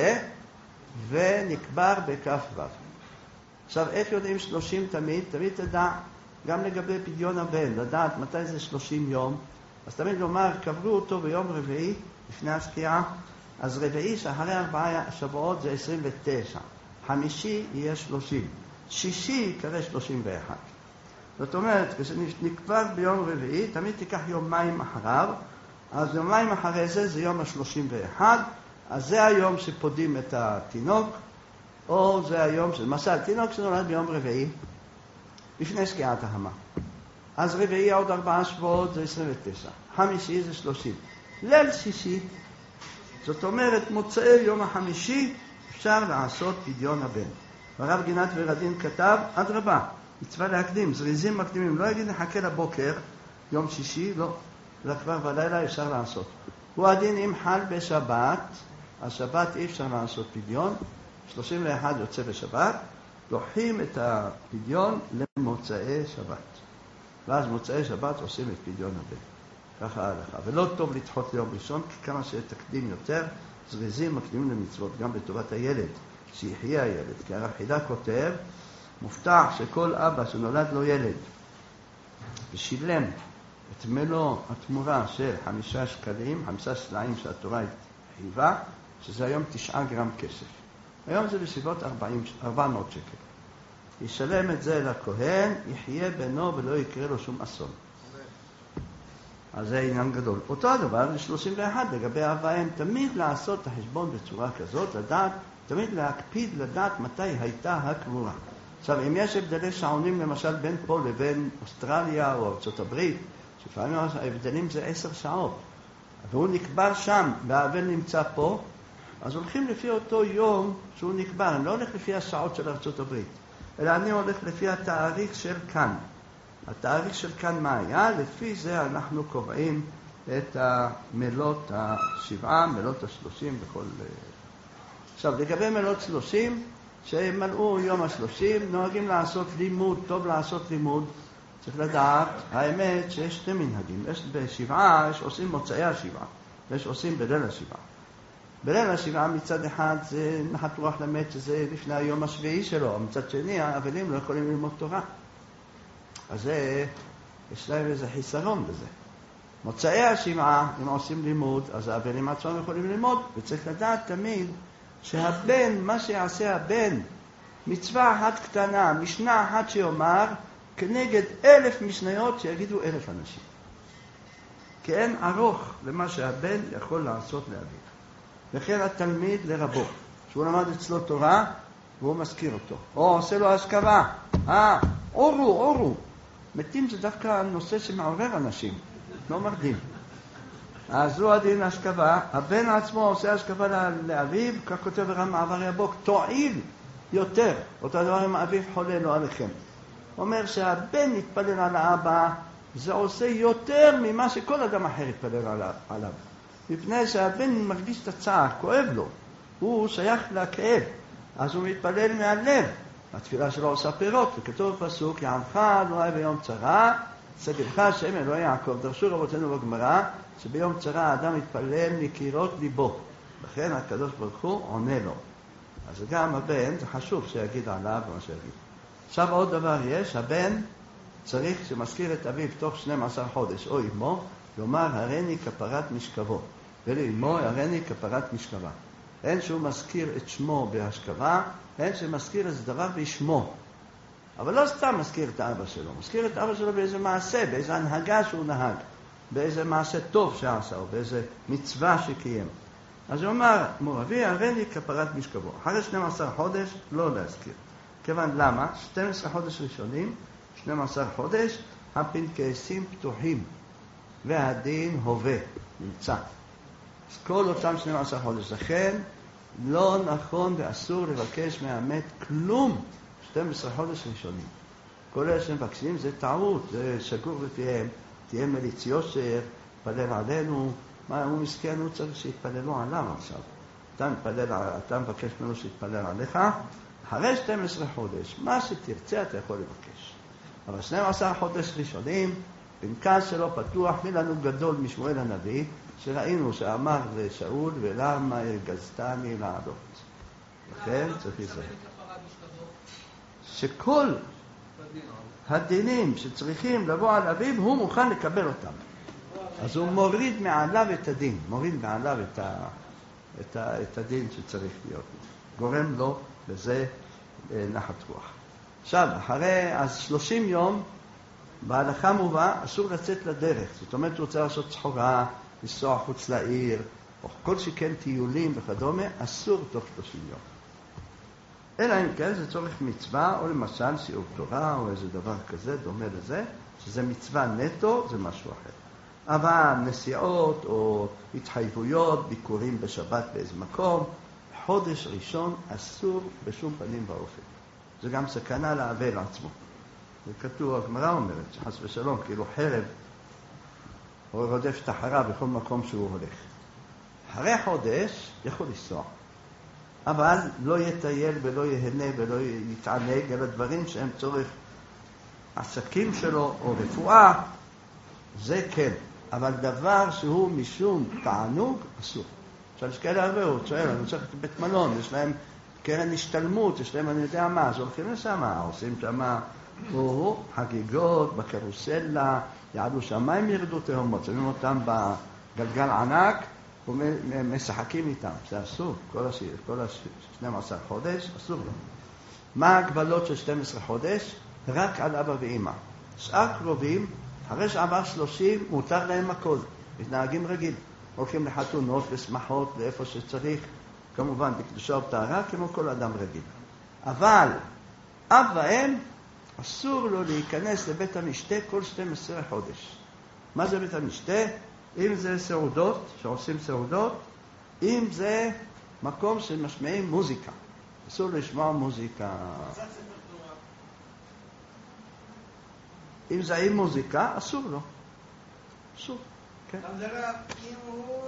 ונקבר בכ"ו. עכשיו, איך יודעים שלושים תמיד? תמיד תדע, גם לגבי פדיון הבן, לדעת מתי זה שלושים יום. אז תמיד לומר, קברו אותו ביום רביעי, לפני השקיעה, אז רביעי שאחרי ארבעה שבועות זה עשרים ותשע. חמישי יהיה שלושים. שישי יקרא שלושים ואחת. זאת אומרת, כשנקבר ביום רביעי, תמיד תיקח יומיים אחריו, אז יומיים אחרי זה זה יום ה-שלושים ואחת, אז זה היום שפודים את התינוק, או זה היום, למשל, תינוק שנולד ביום רביעי, לפני שקיעת ההמה. אז רביעי עוד ארבעה שבועות זה עשרים ותשע, חמישי זה שלושים. ליל שישי, זאת אומרת, מוצאי יום החמישי, אפשר לעשות פדיון הבן. הרב גינת ורדין כתב, עד רבה, מצווה להקדים, זריזים מקדימים, לא יגיד נחכה לבוקר, יום שישי, לא. אלא כבר בלילה אפשר לעשות. הוא הדין אם חל בשבת, השבת אי אפשר לעשות פדיון, שלושים ואחת יוצא בשבת, לוקחים את הפדיון למוצאי שבת. ואז מוצאי שבת עושים את פדיון הבן. ככה ההלכה. ולא טוב לדחות ליום ראשון, כי כמה שתקדים יותר, זריזים מקדימים למצוות, גם לטובת הילד, שיחיה הילד. כי הרב חידה כותב, מובטח שכל אבא שנולד לו ילד, ושילם את מלוא התמורה של חמישה שקלים, חמישה סלעים שהתורה חייבה, שזה היום תשעה גרם כסף. היום זה בסביבות ארבעים, ארבע מאות שקל. ישלם את זה לכהן, יחיה בינו ולא יקרה לו שום אסון. אז זה עניין גדול. אותו הדבר ל-שלושים ואחת לגבי אב ואם, תמיד לעשות את החשבון בצורה כזאת, לדעת, תמיד להקפיד לדעת מתי הייתה הקבורה. עכשיו, אם יש הבדלי שעונים למשל בין פה לבין אוסטרליה או ארצות הברית, לפעמים ההבדלים זה עשר שעות, והוא נקבר שם והאבל נמצא פה, אז הולכים לפי אותו יום שהוא נקבר. אני לא הולך לפי השעות של ארצות הברית, אלא אני הולך לפי התאריך של כאן. התאריך של כאן מה היה? לפי זה אנחנו קובעים את המלות השבעה, מלות השלושים בכל... עכשיו, לגבי מלות שלושים, שמלאו יום השלושים, נוהגים לעשות לימוד, טוב לעשות לימוד. צריך לדעת, האמת שיש שני מנהגים. יש בשבעה, יש עושים מוצאי השבעה, ויש עושים בליל השבעה. בליל השבעה מצד אחד זה נחת רוח למת, שזה לפני היום השביעי שלו. מצד שני, האבלים לא יכולים ללמוד תורה. אז זה, יש להם איזה חיסרון בזה. מוצאי השבעה, אם עושים לימוד, אז האבלים עצמם יכולים ללמוד, וצריך לדעת תמיד שהבן, מה שיעשה הבן, מצווה אחת קטנה, משנה אחת שיאמר, כנגד אלף משניות שיגידו אלף אנשים. כי אין ארוך למה שהבן יכול לעשות לאביו. וכן התלמיד לרבו, שהוא למד אצלו תורה, והוא מזכיר אותו. או עושה לו השכבה. אה, אורו, אורו. מתים זה דווקא נושא שמעורר אנשים, לא מרדים. אז הוא הדין השכבה, הבן עצמו עושה השכבה לאביו, כך כותב הרב מעבר יבוק, תועיל יותר. אותו דבר אם אביו חולה לא עליכם. אומר שהבן יתפלל על האבא, זה עושה יותר ממה שכל אדם אחר יתפלל עליו. מפני שהבן מרגיש את הצער, כואב לו. הוא שייך לכאב, אז הוא מתפלל מהלב. התפילה שלו עושה פירות, וכתוב בפסוק, יענך אלוהי ביום צרה, סגלך השם אלוהי יעקב. דרשו רבותינו בגמרא, שביום צרה האדם מתפלל מקירות ליבו. לכן הקדוש ברוך הוא עונה לו. אז גם הבן, זה חשוב שיגיד עליו מה שיגיד. עכשיו עוד דבר יש, הבן צריך שמזכיר את אביו תוך שנים עשר חודש, או אמו, לומר הריני כפרת משכבו, ולאמו הריני כפרת משכבה. אין שהוא מזכיר את שמו בהשכבה, אין שמזכיר את דבר בשמו. אבל לא סתם מזכיר את האבא שלו, מזכיר את אבא שלו באיזה מעשה, באיזה הנהגה שהוא נהג, באיזה מעשה טוב שעשה, או באיזה מצווה שקיים. אז הוא אומר, מורבי הריני כפרת משכבו. אחרי שנים עשר חודש לא להזכיר. כיוון למה? שנים עשר חודש ראשונים, שנים עשר חודש, הפנקסים פתוחים, והדין הווה, נמצא. אז כל אותם שנים עשר חודש, לכן לא נכון ואסור לבקש מהמת כלום, שנים עשר חודש ראשונים. כל אלה שמבקשים זה טעות, זה שגור בפיהם, תהיה מליץ יושר, פלל עלינו, מה הוא מסכן, הוא צריך שיתפללו עליו עכשיו. אתה, מתפלל, אתה מבקש ממנו שיתפלל עליך, אחרי שנים עשר חודש, מה שתרצה אתה יכול לבקש. אבל שנים עשר חודש ראשונים, פנקס שלו פתוח, מי לנו גדול משמואל הנביא, שראינו שאמר לשאול, ולמה הגזתני לעלות. לכן צריך לזה. שכל הדינים שצריכים לבוא על אביו, הוא מוכן לקבל אותם. אז הוא מוריד מעליו את הדין, מוריד מעליו את, ה, את, ה, את הדין שצריך להיות. גורם לו בזה נחת רוח. עכשיו, אחרי אז שלושים יום, בהלכה מובא, אסור לצאת לדרך. זאת אומרת, הוא רוצה לעשות סחורה, לנסוע חוץ לעיר, או כל שכן טיולים וכדומה, אסור תוך שלושים יום. אלא אם כן, זה צורך מצווה, או למשל שיעור תורה, או איזה דבר כזה, דומה לזה, שזה מצווה נטו, זה משהו אחר. אבל נסיעות או התחייבויות, ביקורים בשבת באיזה מקום, חודש ראשון אסור בשום פנים ואופן. זה גם סכנה לאבל עצמו. זה כתוב, הגמרא אומרת, שחס ושלום, כאילו חרב, או רודף את החרה בכל מקום שהוא הולך. אחרי חודש יכול לנסוע. אבל לא יטייל ולא יהנה ולא יתענג, אלא דברים שהם צורך עסקים שלו או רפואה, זה כן. אבל דבר שהוא משום תענוג, אסור. עכשיו יש כאלה הרבה, הוא שואל, אני צריך את בית מלון, יש להם קרן השתלמות, יש להם אני יודע מה, אז הולכים לשם, עושים שם או חגיגות, בקרוסלה, יעדו שמיים ירדו תהומות, שמים אותם בגלגל ענק, ומשחקים איתם. זה אסור, כל השני עשר חודש, אסור לו. מה ההגבלות של שנים עשר חודש? רק על אבא ואמא. שאר קרובים, אחרי שעבר שלושים, מותר להם הכל. מתנהגים רגיל. הולכים לחתונות, לשמחות, לאיפה שצריך. כמובן, בקדושה ובטהרה, כמו כל אדם רגיל. אבל, אב ואם, אסור לו להיכנס לבית המשתה כל שנים עשר חודש. מה זה בית המשתה? אם זה סעודות, שעושים סעודות, אם זה מקום שמשמעים מוזיקה. אסור לשמוע מוזיקה. אם זה עם מוזיקה, אסור לו. אסור, כן. אבל זה רב, אם הוא...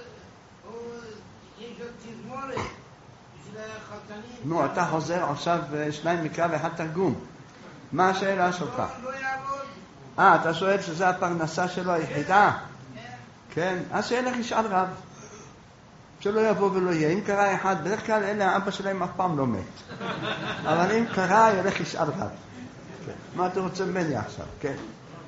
יש לו תזמורת בשביל החתנים... נו, אתה חוזר עכשיו שניים מקרא ואחד תרגום. מה השאלה שלך? לא יעבוד. אה, אתה שואל שזה הפרנסה שלו היחידה? כן. אז שילך ישאל רב. שלא יבוא ולא יהיה. אם קרא אחד, בדרך כלל אלה האבא שלהם אף פעם לא מת. אבל אם קרא, ילך ישאל רב. כן. מה אתה רוצה ממני עכשיו? כן.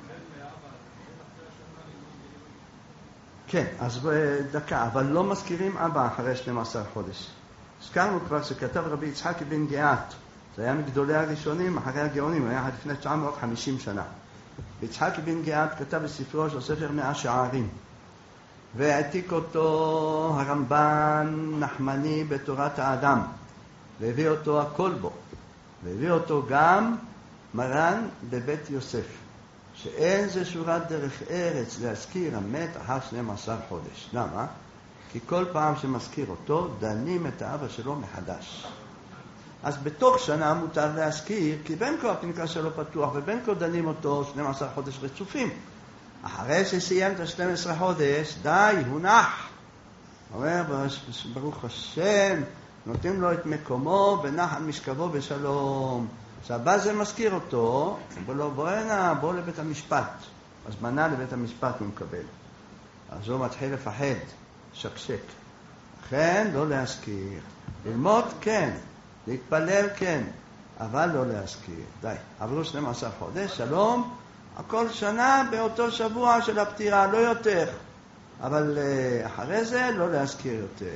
כן, אז דקה, אבל לא מזכירים אבא אחרי שנים עשר חודש. הזכרנו כבר שכתב רבי יצחק בן גאות, זה היה מגדולי הראשונים אחרי הגאונים, היה לפני תשע מאות וחמישים שנה. יצחק בן גאות כתב בספרו של ספר מאה שערים, והעתיק אותו הרמב"ן נחמני בתורת האדם, והביא אותו הכל בו, והביא אותו גם מרן בבית יוסף. שאין זה שורת דרך ארץ להזכיר המת אחר שנים עשר חודש. למה? כי כל פעם שמזכיר אותו, דנים את האבא שלו מחדש. אז בתוך שנה מותר להזכיר, כי בין כה הפנקס שלו פתוח, ובין כה דנים אותו שנים עשר חודש רצופים. אחרי שסיים את ה-שנים עשר חודש, די, הוא נח. אומר, ברוך השם, נותנים לו את מקומו, ונח על משכבו בשלום. שהבא זה מזכיר אותו, בוא לא בוא הנה, בוא לבית המשפט. אז מנה לבית המשפט הוא מקבל. אז הוא מתחיל לפחד, שקשק. לכן לא להזכיר. ללמוד כן, להתפלל כן, אבל לא להזכיר. די, עברו שנים עשר חודש, שלום, הכל שנה באותו שבוע של הפטירה, לא יותר. אבל אחרי זה לא להזכיר יותר.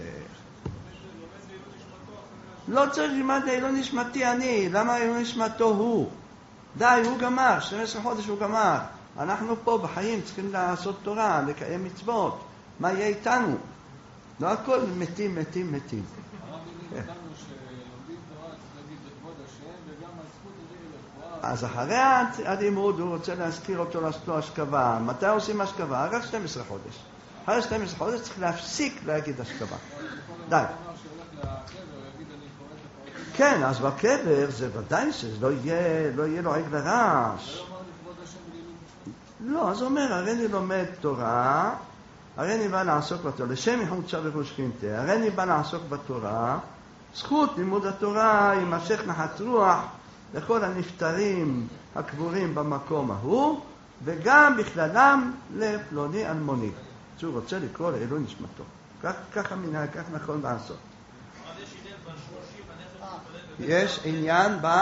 לא צריך ללמד לא נשמתי אני, למה לא נשמתו הוא? די, הוא גמר, שנים עשר חודש הוא גמר. אנחנו פה בחיים צריכים לעשות תורה, לקיים מצוות. מה יהיה איתנו? לא הכל מתים, מתים, מתים. הרב יגיד אותנו שלומדים תורה צריך להגיד לכבוד השם, וגם הזכות הזה לרפואה. אז אחרי הלימוד הוא רוצה להזכיר אותו לעשות לו השכבה. מתי עושים השכבה? רק שנים עשר חודש. אחרי שנים עשר חודש צריך להפסיק להגיד השכבה. די. כן, אז בקבר זה ודאי שלא יהיה, לא יהיה לו עגל רעש. לא, אז הוא אומר, הרי אני לומד תורה, הרי אני בא לעסוק בתורה, לשם יחוצה וראש חינטה, הרי אני בא לעסוק בתורה, זכות לימוד התורה יימשך נחת רוח לכל הנפטרים הקבורים במקום ההוא, וגם בכללם לפלוני אלמוני. שהוא רוצה לקרוא לאלוהי נשמתו. כך, ככה מנהג, כך נכון לעשות. יש עניין ב...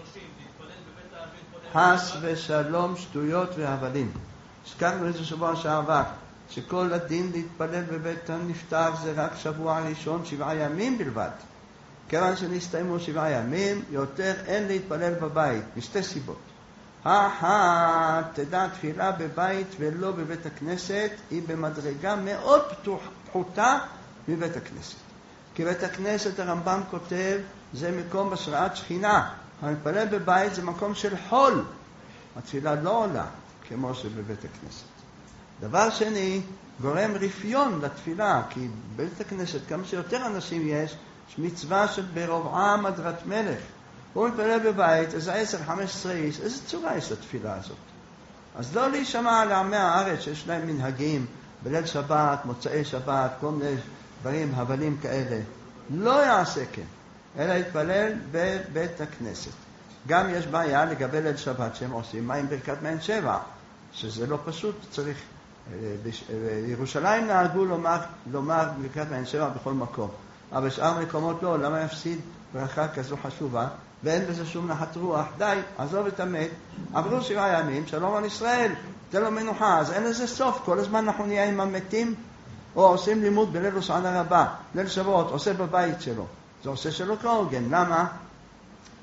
חס ושלום שטויות והבלים. הזכרנו איזה שבוע שעבר, שכל הדין להתפלל בבית הנפטר זה רק שבוע ראשון, שבעה ימים בלבד. כיוון שנסתיימו שבעה ימים, יותר אין להתפלל בבית, משתי סיבות. האחת, תדע תפילה בבית ולא בבית הכנסת, היא במדרגה מאוד פחותה מבית הכנסת. כי בית הכנסת הרמב"ם כותב, זה מקום בהשראת שכינה. המתפלל בבית זה מקום של חול. התפילה לא עולה, כמו שבבית הכנסת. דבר שני, גורם רפיון לתפילה, כי בבית הכנסת, כמה שיותר אנשים יש, יש מצווה של ברובעם הדרת מלך. הוא מתפלל בבית, איזה עשר, חמש עשרה איש, איזה צורה יש לתפילה הזאת? אז לא להישמע לעמי הארץ שיש להם מנהגים, בליל שבת, מוצאי שבת, כל מיני דברים, הבלים כאלה. לא יעשה כן, אלא יתפלל בבית הכנסת. גם יש בעיה לגבי ליל שבת שהם עושים, מה עם ברכת מעין שבע? שזה לא פשוט, צריך... ירושלים נהגו לומר, לומר ברכת מעין שבע בכל מקום. אבל בשאר מקומות לא, למה יפסיד ברכה כזו חשובה? ואין בזה שום נחת רוח. די, עזוב את המת. עברו שבעה ימים, שלום על ישראל, זה לא מנוחה, אז אין לזה סוף. כל הזמן אנחנו נהיה עם המתים, או עושים לימוד בליל הושענא רבה, ליל שבועות, עושה בבית שלו. זה עושה שלו כהוגן. למה?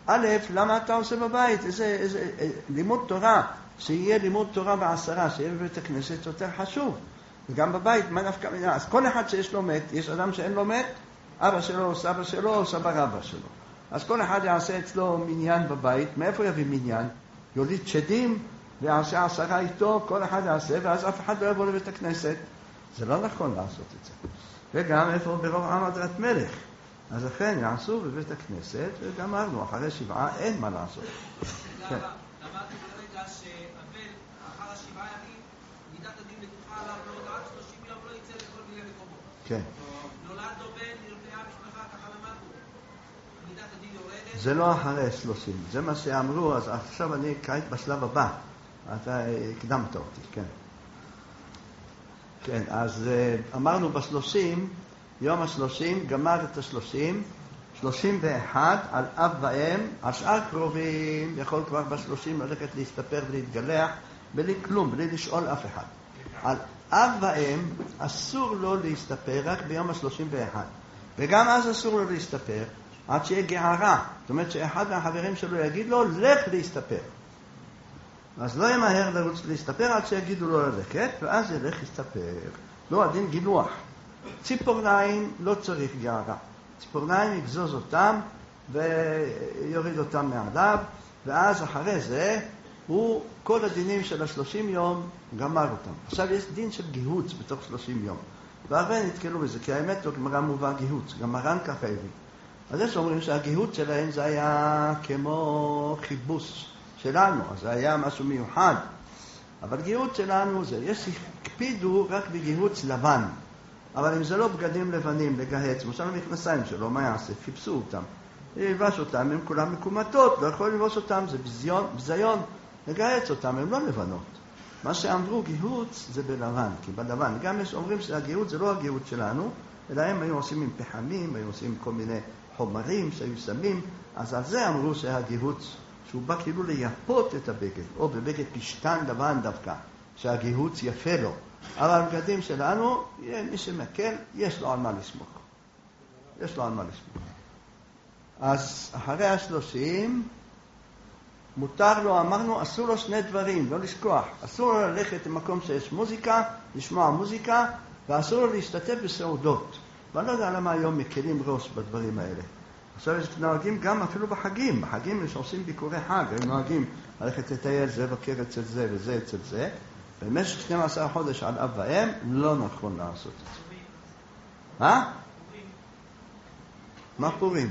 א', למה אתה עושה בבית? איזה, איזה, לימוד תורה, שיהיה לימוד תורה בעשרה, שיהיה בבית הכנסת יותר חשוב. וגם בבית, מה נפקא מינה? אז כל אחד שיש לו מת, יש אדם שאין לו מת, אבא שלו או סבא שלו או סבא רבא שלו. אז כל אחד יעשה אצלו מניין בבית. מאיפה יביא מניין? יוליד שדים ויעשה עשרה איתו, כל אחד יעשה, ואז אף אחד לא יבוא לבית הכנסת. זה לא נכון לעשות את זה. וגם איפה ברוב עם הדרת מלך. אז לכן יעשו בבית הכנסת, וגמרנו, אחרי שבעה אין מה לעשות. כן. למדתי ברגע שאבל, אחר השבעה ימים, מידת הדין בטוחה עליו לא עד שלושים יום לא יצא לכל מיני מקומות. כן. נולד לו בן, נרפאה משפחה, ככה למדנו. מידת הדין יורדת. זה לא אחרי שלושים, זה מה שאמרו, אז עכשיו אני כעת בשלב הבא. אתה הקדמת אותי, כן. כן, אז אמרנו בשלושים, יום השלושים, גמר את השלושים, שלושים ואחת על אב ואם, השאר קרובים, יכול כבר בשלושים ללכת להסתפר ולהתגלח, בלי כלום, בלי לשאול אף אחד. על אב ואם אסור לו להסתפר רק ביום השלושים ואחת, וגם אז אסור לו להסתפר עד שיהיה גערה, זאת אומרת שאחד מהחברים שלו יגיד לו, לך להסתפר. אז לא ימהר לרוץ להסתפר עד שיגידו לו ללכת, ואז ילך להסתפר. לא הדין גילוח. ציפורניים לא צריך גערה. ציפורניים יגזוז אותם ויוריד אותם מעליו, ואז אחרי זה הוא כל הדינים של השלושים יום גמר אותם. עכשיו יש דין של גיהוץ בתוך שלושים יום. והרבה נתקלו בזה, כי האמת לא גמרא מובא גיהוץ, גם מרן ככה הביא. אז יש אומרים שהגיהוץ שלהם זה היה כמו חיבוס שלנו, אז זה היה משהו מיוחד. אבל גיהוץ שלנו זה, יש הקפידו רק בגיהוץ לבן. אבל אם זה לא בגדים לבנים לגהץ, למשל המכנסיים שלו, מה יעשה? חיפשו אותם. ילבש אותם, הם כולם מקומטות, לא יכול ללבוש אותם, זה בזיון, בזיון, לגהץ אותם, הם לא לבנות. מה שאמרו גיהוץ זה בלבן, כי בלבן. גם יש אומרים שהגיהוץ זה לא הגיהוץ שלנו, אלא הם היו עושים עם פחמים, היו עושים כל מיני חומרים שהיו שמים, אז על זה אמרו שהגיהוץ, שהוא בא כאילו לייפות את הבגד, או בבגד פשטן לבן דווקא, שהגיהוץ יפה לו. אבל הבגדים שלנו, מי שמקל, יש לו על מה לסמוך. יש לו על מה לסמוך. אז אחרי השלושים, מותר לו, אמרנו, אסור לו שני דברים, לא לשכוח. אסור לו ללכת למקום שיש מוזיקה, לשמוע מוזיקה, ואסור לו להשתתף בסעודות. ואני לא יודע למה היום מקלים ראש בדברים האלה. עכשיו יש נוהגים גם אפילו בחגים. בחגים שעושים ביקורי חג, הם נוהגים ללכת לטייל זה בקר אצל זה וזה אצל זה. במשך שנים עשר חודש על אב ואם, לא נכון לעשות את זה. מה? מה פורים?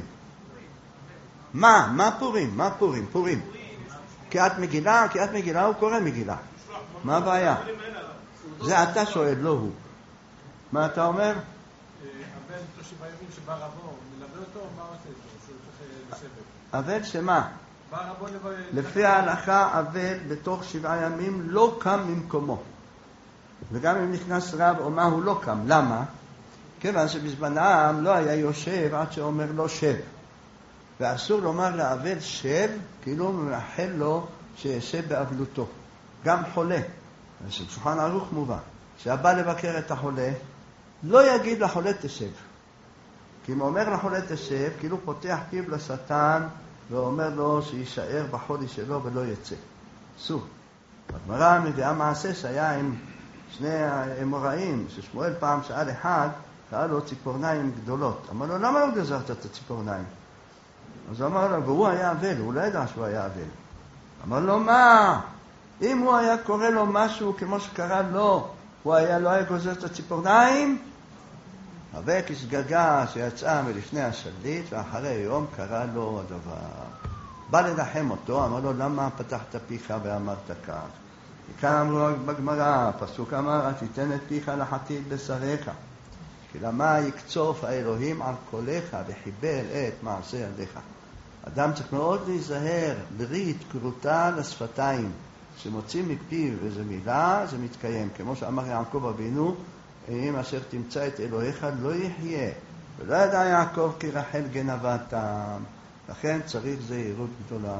מה? מה פורים? מה פורים? פורים. קריאת מגילה, קריאת מגילה הוא קורא מגילה. מה הבעיה? זה אתה שואל, לא הוא. מה אתה אומר? הבן שבעה ימים שבא רבו, מלווה אותו, מה עושה איתו? שהוא צריך לשבת. אבל שמה? בא רבו לבוא... לפי ההלכה, אבל בתוך שבעה ימים לא קם ממקומו. וגם אם נכנס רב או מה, הוא לא קם. למה? כיוון שבזמנם לא היה יושב עד שאומר לו שב. ואסור לומר לאבל שב, כאילו הוא מאחל לו שישב באבלותו. גם חולה. שולחן ערוך מובא. שהבא לבקר את החולה, לא יגיד לחולה תשב. כי אם אומר לחולה תשב, כאילו פותח פיו לשטן, ואומר לו שישאר בחולי שלו ולא יצא. אסור. הגמרא מביאה מעשה שהיה עם שני אמוראים, ששמואל פעם שאל אחד, קרא לו ציפורניים גדולות. אמר לו, למה לא גזרת את הציפורניים? אז הוא אמר לו, והוא היה אבל, הוא לא ידע שהוא היה אבל. אמר לו, מה? אם הוא היה קורא לו משהו כמו שקרא לו, הוא היה לא היה גוזר את הציפורניים? אבל כשגגה שיצאה מלפני השליט, ואחרי יום קרא לו הדבר. בא לנחם אותו, אמר לו, למה פתחת פיך ואמרת כך? וכאן אמרו בגמרא, פסוק אמר, תיתן את פיך לחתית בשריך. כי למה יקצוף האלוהים על קולך וחיבל את מעשה ידיך. אדם צריך מאוד להיזהר, ברית קרותה לשפתיים. שמוציא מפיו איזו מילה, זה מתקיים. כמו שאמר יעקב אבינו, אם אשר תמצא את אלוהיך לא יחיה. ולא ידע יעקב כי רחל גנבתם. לכן צריך זהירות גדולה.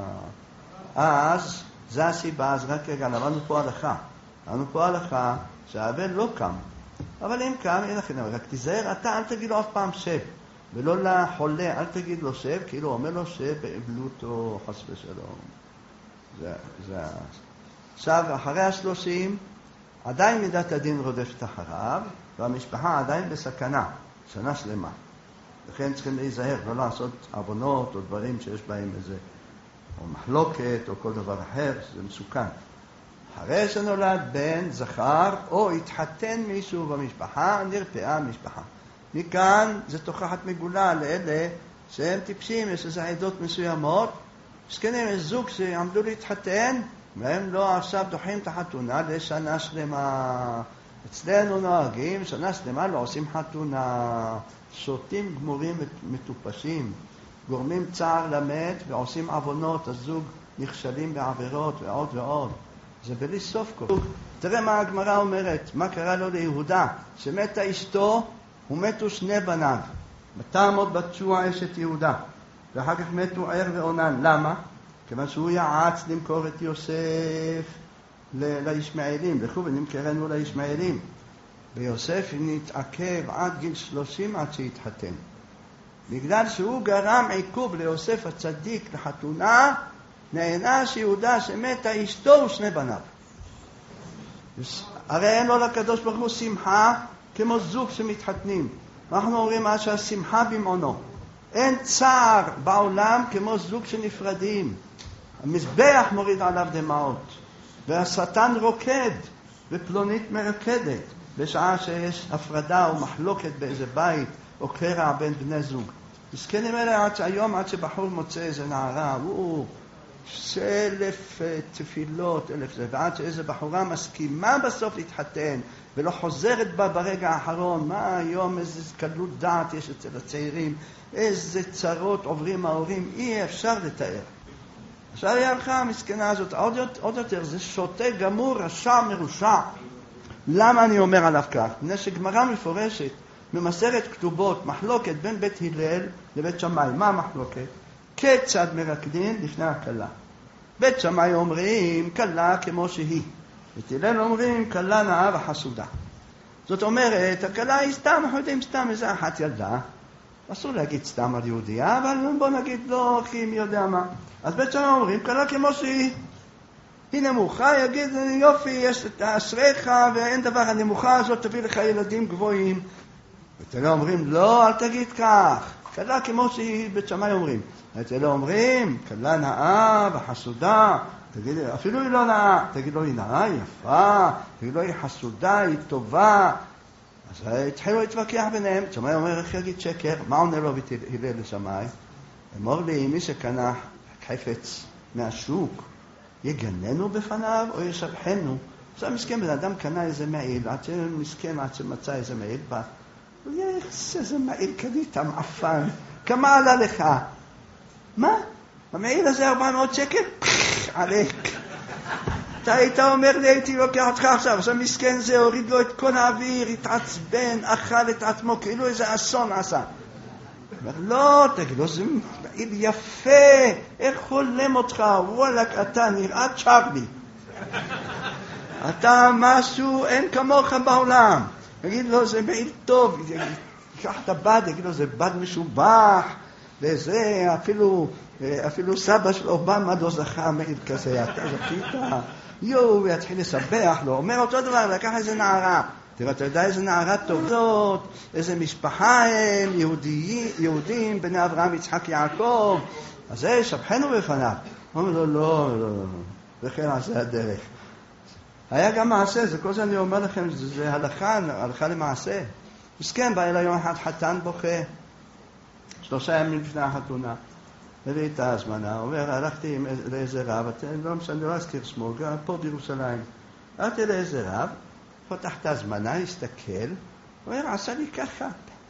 אז, זה הסיבה, אז רק רגע, למדנו פה הלכה. למדנו פה הלכה שהאבל לא קם. אבל אם קם, אין לכם, רק תיזהר, אתה אל תגיד לו אף פעם שב. ולא לחולה, אל תגיד לו שב, כאילו אומר לו שב באבלותו חס ושלום. זה, זה... עכשיו, אחרי השלושים, עדיין מידת הדין רודפת אחריו, והמשפחה עדיין בסכנה, שנה שלמה. לכן צריכים להיזהר, לא לעשות עוונות או דברים שיש בהם איזה, או מחלוקת או כל דבר אחר, זה מסוכן. אחרי שנולד בן, זכר, או התחתן מישהו במשפחה, נרפאה המשפחה. מכאן זה תוכחת מגולה לאלה שהם טיפשים, יש איזה עדות מסוימות, מסכנים, יש זוג שעמדו להתחתן, והם לא עכשיו דוחים את החתונה לשנה שלמה. אצלנו נוהגים, שנה שלמה לא עושים חתונה, שותים גמורים מטופשים, גורמים צער למת ועושים עוונות, הזוג נכשלים בעבירות ועוד ועוד. זה בלי סוף כל. תראה מה הגמרא אומרת, מה קרה לו ליהודה, שמתה אשתו ומתו שני בניו. בתעמוד בת שוע אשת יהודה, ואחר כך מתו ער ועונן. למה? כיוון שהוא יעץ למכור את יוסף לישמעאלים, לכו ונמכרנו לישמעאלים. ויוסף נתעכב עד גיל שלושים עד שהתחתן. בגלל שהוא גרם עיכוב ליוסף הצדיק לחתונה, נענש יהודה שמתה אשתו ושני בניו. הרי אין לו לקדוש ברוך הוא שמחה כמו זוג שמתחתנים. אנחנו אומרים מה שהשמחה במעונו. אין צער בעולם כמו זוג שנפרדים. המזבח מוריד עליו דמעות, והשטן רוקד, ופלונית מרקדת, בשעה שיש הפרדה או מחלוקת באיזה בית, או קרע בין בני זוג. מסכנים אלה עד שהיום, עד שבחור מוצא איזה נערה, הוא אלף תפילות, אלף זה, ועד שאיזה בחורה מסכימה בסוף להתחתן, ולא חוזרת בה ברגע האחרון, מה היום איזה קלות דעת יש אצל הצעירים, איזה צרות עוברים ההורים, אי אפשר לתאר. עכשיו היא הלכה המסכנה הזאת, עוד, עוד יותר, זה שוטה גמור, רשע מרושע. למה אני אומר עליו כך? בגלל שגמרא מפורשת, ממסרת כתובות, מחלוקת בין בית הלל לבית שמאי. מה המחלוקת? כיצד מרקדין לפני הכלה. בית שמאי אומרים כלה כמו שהיא. בית הלל אומרים כלה נאה וחסודה. זאת אומרת, הכלה היא סתם, אנחנו יודעים סתם איזה אחת ילדה. אסור להגיד סתם על יהודיה, אבל בוא נגיד לא, כי מי יודע מה. אז בית שמאי אומרים כלה כמו שהיא. היא נמוכה, יגיד יופי, יש את אשריך ואין דבר, הנמוכה הזאת תביא לך ילדים גבוהים. בית הלל אומרים לא, אל תגיד כך. כלה כמו שהיא, בית שמאי אומרים. בית הלל אומרים כלה נאה וחסודה. תגיד, אפילו היא לא נאה, תגיד לו היא נאה, היא יפה, תגיד לו היא חסודה, היא טובה. אז התחילו להתווכח ביניהם. שמאי אומר, איך יגיד שקר? מה עונה לו בית הלל לשמאי? אמור לי, מי שקנה חפץ מהשוק, יגננו בפניו או ישבחנו? עכשיו מסכן, בן אדם קנה איזה מעיל, עד שמסכן, עד שמצא איזה מעיל, בא, יש איזה מעיל קנית מעפן, כמה עלה לך? מה? המעיל הזה ארבע מאות שקל? עליק. אתה היית אומר לי, הייתי לוקח אותך עכשיו, עכשיו מסכן זה, הוריד לו את כל האוויר, התעצבן, אכל את עצמו, כאילו איזה אסון עשה. אומר, לא, תגיד לו, זה מעיל יפה, איך חולם אותך, וואלק, אתה נראה צ'רלי. אתה משהו, אין כמוך בעולם. תגיד לו, זה מעיל טוב, ייקח את הבד, תגיד לו, זה בד משובח, וזה אפילו, אפילו סבא של אובמה לא זכה מעיל כזה, אתה זכית, יו, יתחיל לסבח לו, אומר אותו דבר, לקח איזה נערה, תראה, אתה יודע איזה נערה טובות, איזה משפחה הם, יהודים, יהודים, בני אברהם, יצחק, יעקב, אז זה, שבחנו בפניו. הוא אומר לו, לא, לא, לא, וכן עשה הדרך. היה גם מעשה, זה כל זה אני אומר לכם, זה, זה הלכה, הלכה למעשה. מסכן, בא אליי יום אחד חתן בוכה, שלושה ימים לפני החתונה, הביא את ההזמנה, אומר, הלכתי לאיזה רב, אתם לא משנה, לא אזכיר שמו, פה בירושלים. הלכתי לאיזה רב, פותח את ההזמנה, הסתכל, הוא אומר, עשה לי ככה.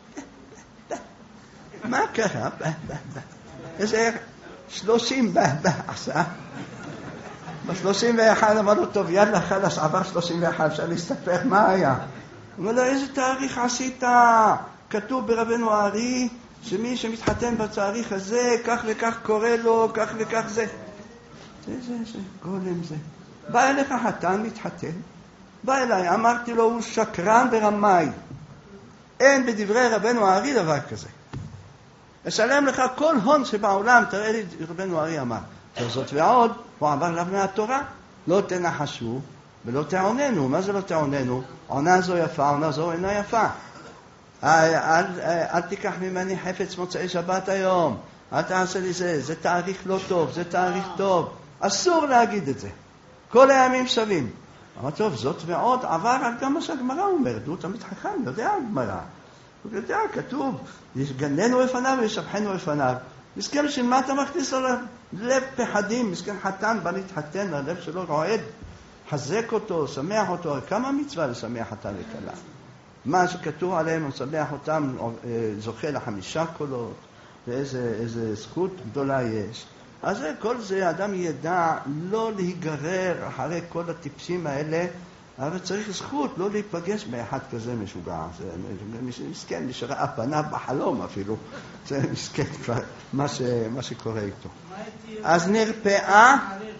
מה ככה? איזה שלושים עשה. בשלושים ואחד אמר לו, טוב, יאללה, חלש, עבר שלושים ואחד, אפשר להסתפר, מה היה? הוא אומר לו, איזה תאריך עשית? כתוב ברבנו הארי, שמי שמתחתן בתאריך הזה, כך וכך קורא לו, כך וכך זה. זה, זה, זה, גולם זה. בא אליך חתן, מתחתן. בא אליי, אמרתי לו, הוא שקרן ברמאי. אין בדברי רבנו הארי דבר כזה. אשלם לך כל הון שבעולם, תראה לי, רבנו ארי אמר. זאת ועוד, הוא עבר לבני התורה, לא תנחשו ולא תעוננו. מה זה לא תעוננו? עונה זו יפה, עונה זו אינה יפה. אל, אל, אל תיקח ממני חפץ מוצאי שבת היום, אל תעשה לי זה, זה תאריך לא טוב, זה תאריך טוב. אסור להגיד את זה. כל הימים שווים. אבל טוב, זאת ועוד עבר על גם מה שהגמרא אומרת. הוא תמיד חכם, יודע הגמרא. הוא יודע, כתוב, יגננו לפניו וישבחנו לפניו. מסכן של מה אתה מכניס לו לב פחדים, מסכן חתן בא להתחתן, הלב שלו רועד, חזק אותו, שמח אותו. כמה מצווה לשמח חתן וכלה? מה שכתוב עליהם, הוא שמח אותם, זוכה לחמישה קולות, ואיזה איזה זכות גדולה יש. אז כל זה אדם ידע לא להיגרר אחרי כל הטיפשים האלה, אבל צריך זכות לא להיפגש באחד כזה משוגע. זה מסכן, נשארה פניו בחלום אפילו. זה מסכן כבר מה, ש, מה שקורה איתו. אז נרפאה,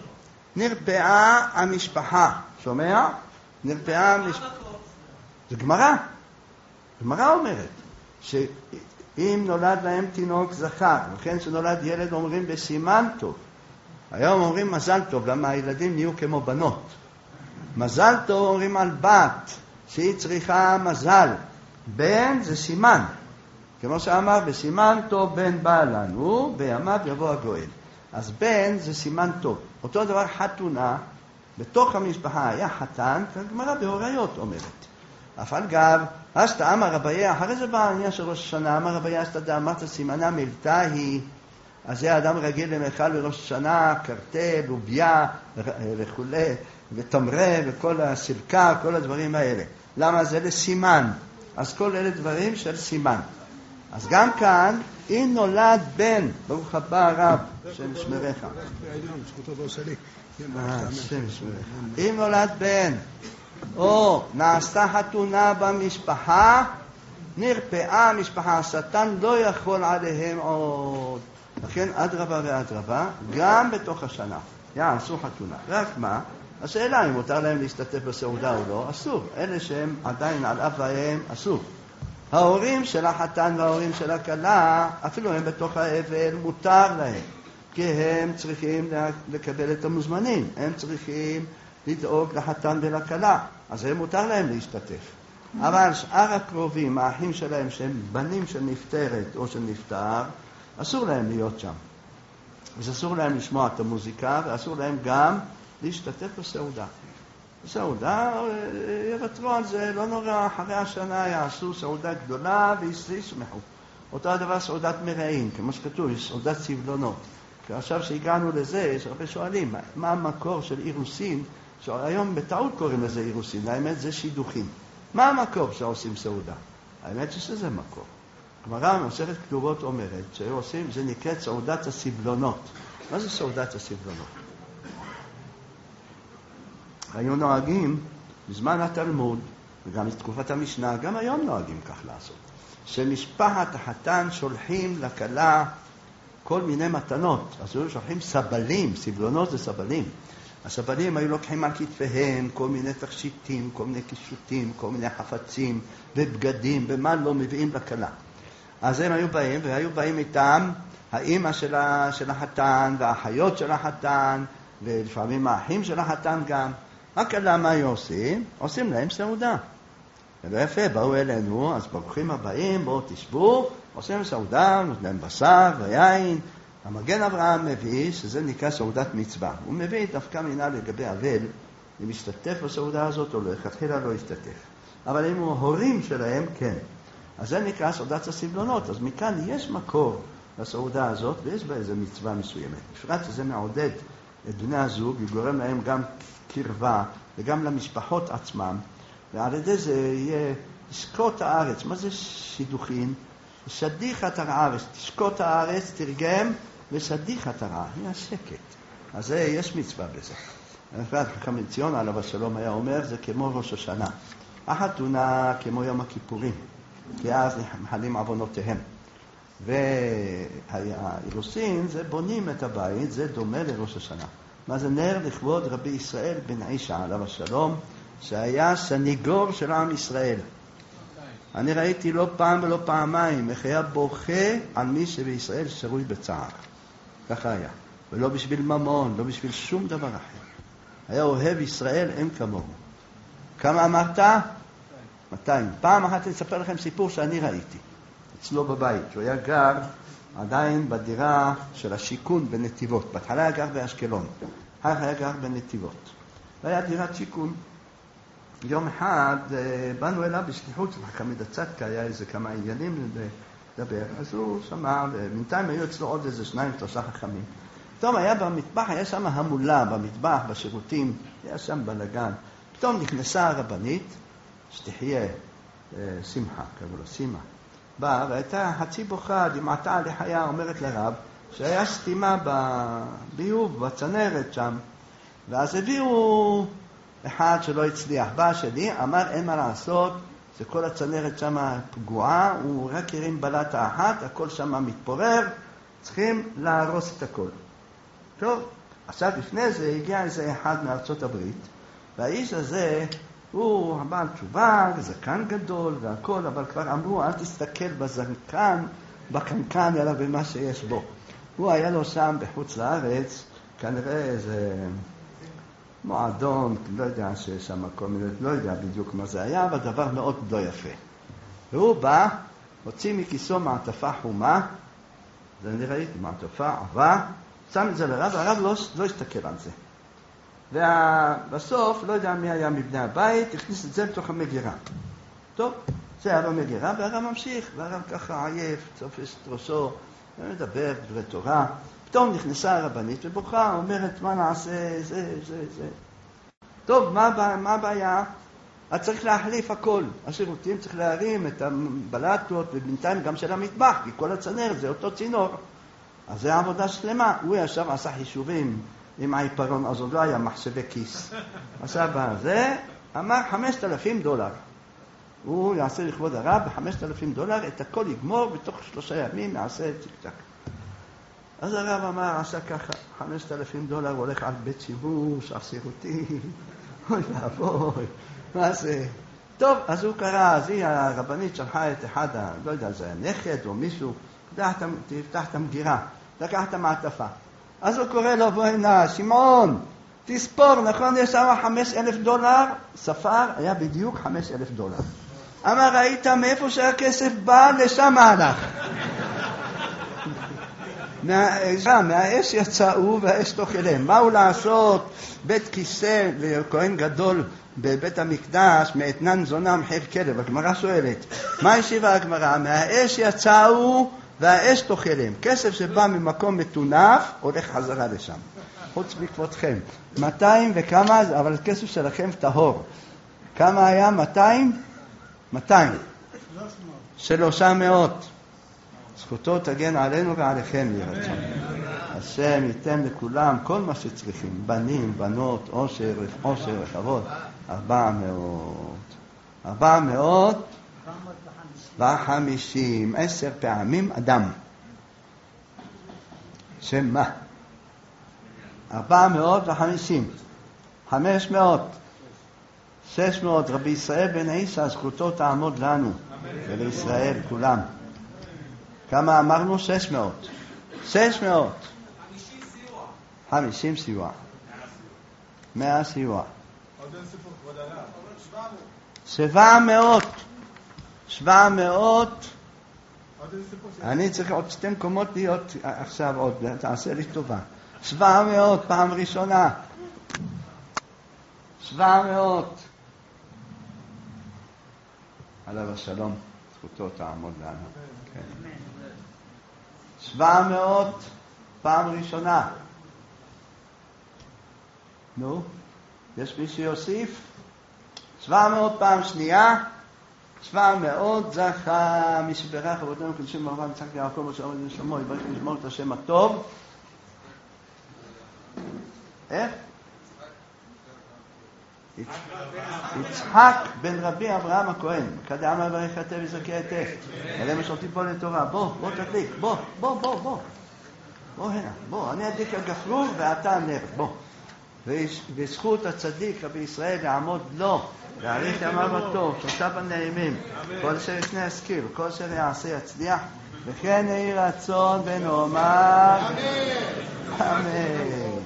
נרפאה המשפחה. שומע? נרפאה המשפחה. זה גמרא. גמרא אומרת שאם נולד להם תינוק זכר, וכן שנולד ילד אומרים בסימן טוב. היום אומרים מזל טוב, למה הילדים נהיו כמו בנות. מזל טוב אומרים על בת, שהיא צריכה מזל. בן זה סימן. כמו שאמר, בסימן טוב בן בא לנו, בימיו יבוא הגואל. אז בן זה סימן טוב. אותו דבר חתונה, בתוך המשפחה היה חתן, הגמרא בהוריות אומרת. אף על גב, אשתא אמר רבייה, אחרי זה בא העניין של ראש השנה, אמר רבייה אשתא דאמרת סימנה מלתה היא, אז זה האדם רגיל למאכל בראש השנה, קרטל, לוביה וכו', ותמרה וכל הסלקה, כל הדברים האלה. למה? זה לסימן. אז כל אלה דברים של סימן. אז גם כאן, אם נולד בן, ברוך הבא הרב, שם שמריך. אם נולד בן, או נעשתה חתונה במשפחה, נרפאה המשפחה, השטן לא יכול עליהם עוד. לכן אדרבה ואדרבה, גם בתוך השנה, יעשו חתונה. רק מה? השאלה אם מותר להם להשתתף בסעודה או לא, אסור. אלה שהם עדיין על אב ואם, אסור. ההורים של החתן וההורים של הכלה, אפילו הם בתוך האבל, מותר להם. כי הם צריכים לקבל את המוזמנים, הם צריכים לדאוג לחתן ולכלה, אז הם מותר להם להשתתף. אבל שאר הקרובים, האחים שלהם שהם בנים של נפטרת או של נפטר, אסור להם להיות שם. אז אסור להם לשמוע את המוזיקה, ואסור להם גם להשתתף בסעודה. בסעודה, יוותרו על זה, לא נורא, אחרי השנה יעשו סעודה גדולה וישמחו. אותו הדבר סעודת מרעים, כמו שכתוב, יש סעודת סבלונות. כי עכשיו שהגענו לזה, יש הרבה שואלים, מה המקור של אירוסין, שהיום בטעות קוראים לזה אירוסין, האמת זה שידוכים. מה המקור שעושים סעודה? האמת שזה מקור. גמרא במסכת כתובות אומרת שעושים, זה נקרא סעודת הסבלונות. מה זה סעודת הסבלונות? היו נוהגים בזמן התלמוד, וגם בתקופת המשנה, גם היום נוהגים כך לעשות. שמשפחת החתן שולחים לכלה כל מיני מתנות. אז היו שולחים סבלים, סבלונות זה סבלים. הסבלים היו לוקחים על כתפיהם כל מיני תכשיטים, כל מיני קישוטים, כל מיני חפצים ובגדים, ומה לא מביאים לכלה. אז הם היו באים, והיו באים איתם האמא של, ה, של החתן, והאחיות של החתן, ולפעמים האחים של החתן גם. הכלה מה היו עושים? עושים להם סעודה. ויפה, באו אלינו, אז ברוכים הבאים, בואו תשבו, עושים סעודה, נותנים להם בשר ויין. המגן אברהם מביא, שזה נקרא סעודת מצווה. הוא מביא דווקא מינה לגבי אבל, אם ישתתף בסעודה הזאת או לא, לכתחילה לא ישתתף. אבל אם הוא הורים שלהם, כן. אז זה נקרא סעודת הסבלונות. אז מכאן יש מקור לסעודה הזאת, ויש בה איזו מצווה מסוימת. בפרט שזה מעודד את בני הזוג, וגורם להם גם קרבה, וגם למשפחות עצמם. ועל ידי זה יהיה תשקוט הארץ. מה זה שידוכין? שדיחת הארץ. תשקוט הארץ, תרגם, ושדיחת הרע. היא השקט. אז זה, יש מצווה בזה. בפרט חכם בן ציון עליו השלום היה אומר, זה כמו ראש השנה. החתונה כמו יום הכיפורים. כי אז מחלים עוונותיהם. והאירוסין זה בונים את הבית, זה דומה לראש השנה. מה זה נר לכבוד רבי ישראל בן עישה עליו השלום, שהיה סניגור של עם ישראל. אני ראיתי לא פעם ולא פעמיים איך היה בוכה על מי שבישראל שרוי בצער. ככה היה. ולא בשביל ממון, לא בשביל שום דבר אחר. היה אוהב ישראל, אין כמוהו. כמה אמרת? מאתיים. פעם אחת אני אספר לכם סיפור שאני ראיתי. אצלו בבית. הוא היה גר עדיין בדירה של השיכון בנתיבות. בהתחלה היה גר באשקלון. אחר היה גר בנתיבות. והיה דירת שיכון. יום אחד באנו אליו בשליחות, חכמי דצדקה, היה איזה כמה עניינים לדבר. אז הוא שמע, ובינתיים היו אצלו עוד איזה שניים, שלושה חכמים. פתאום היה במטבח, היה שם המולה במטבח, בשירותים, היה שם בלגן. פתאום נכנסה הרבנית, שתחיה שמחה, קראו לו סימה. באה והייתה חצי בוכה, דמעתה לחיה, אומרת לרב, שהיה סתימה בביוב, בצנרת שם. ואז הביאו אחד שלא הצליח. בא שלי, אמר אין מה לעשות, זה כל הצנרת שם פגועה, הוא רק הרים בלטה אחת, הכל שם מתפורר, צריכים להרוס את הכל. טוב, עכשיו לפני זה הגיע איזה אחד מארצות הברית, והאיש הזה הוא הבעל תשובה, זקן גדול והכל, אבל כבר אמרו אל תסתכל בזקן, בקנקן, אלא במה שיש בו. הוא היה לו שם בחוץ לארץ, כנראה איזה מועדון, לא יודע שיש שם כל מיני, לא יודע בדיוק מה זה היה, אבל דבר מאוד לא יפה. והוא בא, הוציא מכיסו מעטפה חומה, זה אני ראיתי, מעטפה עבה, שם את זה לרב, והרב לא, לא הסתכל על זה. ובסוף, לא יודע מי היה מבני הבית, הכניס את זה בתוך המגירה. טוב, זה היה במגירה, והרב ממשיך, והרב ככה עייף, צופש את ראשו, ומדבר דברי תורה. פתאום נכנסה הרבנית ובוכה, אומרת מה נעשה, זה, זה, זה. טוב, מה, מה הבעיה? את צריך להחליף הכל. השירותים צריך להרים את הבלטות, ובינתיים גם של המטבח, כי כל הצנרת זה אותו צינור. אז זה עבודה שלמה. הוא ישב עשה חישובים עם העיפרון, אז עוד לא היה מחשבי כיס. עכשיו זה אמר חמשת אלפים דולר. הוא יעשה לכבוד הרב ב-חמשת אלפים דולר, את הכל יגמור, בתוך שלושה ימים יעשה ציק צק. אז הרב אמר, עשה ככה, חמשת אלפים דולר הולך על בית שיבוש, על שירותים, אוי ואבוי, מה זה? טוב, אז הוא קרא, אז היא הרבנית שלחה את אחד, לא יודע, זה היה נכד או מישהו, תפתח את המגירה, לקח את המעטפה. אז הוא קורא לו, בוא הנה, שמעון, תספור, נכון, יש שם חמש אלף דולר, ספר, היה בדיוק חמש אלף דולר. אמר, ראית מאיפה שהכסף בא, לשם הלך. מהאש יצאו והאש תאכלם. מה הוא לעשות? בית כיסא לכהן גדול בבית המקדש, מאתנן זונם חיל כלב. הגמרא שואלת, מה השיבה הגמרא? מהאש יצאו והאש תאכלם. כסף שבא ממקום מטונף הולך חזרה לשם. חוץ מכבודכם. מאתיים וכמה, אבל כסף שלכם טהור. כמה היה? מאתיים? מאתיים. שלושה מאות. זכותו תגן עלינו ועליכם ירצון. השם ייתן לכולם כל מה שצריכים, בנים, בנות, עושר, עושר וחוות. ארבע מאות. ארבע מאות וחמישים. עשר פעמים אדם. שם מה? ארבע מאות וחמישים. חמש מאות. שש מאות. רבי ישראל בן עיסא, זכותו תעמוד לנו ולישראל כולם. כמה אמרנו? שש מאות. שש מאות. חמישים סיוע. חמישים סיוע. מאה סיוע. עוד אין סיפור כבוד הרב. שבע מאות. שבע מאות. עוד אין סיפור. אני צריך עוד שתי מקומות להיות עכשיו עוד, תעשה לי טובה. שבע מאות, פעם ראשונה. שבע מאות. עליו השלום, זכותו תעמוד לנו. כן. שבע מאות, פעם ראשונה. נו, יש מי שיוסיף? שבע מאות פעם שנייה. שבע מאות זכה מי שברך עבודנו קדושים ברמה מצחק יעקב ושלום ושלמו יברך לשמור את השם הטוב. איך? יצחק בן רבי אברהם הכהן, כדאי מה ברך יתה וזכה יתה, אלה משרתים פה לתורה. בוא, בוא תדליק, בוא, בוא, בוא, בוא. בוא הנה, בוא, אני אדליק הגפרור ואתה נר, בוא. בזכות הצדיק רבי ישראל יעמוד לו, להאריך ימיו הטוב, שלושה בנעימים, כל אשר ישנה יזכיר, וכל אשר יעשה יצליח, וכן יהי רצון ונאמר אמן.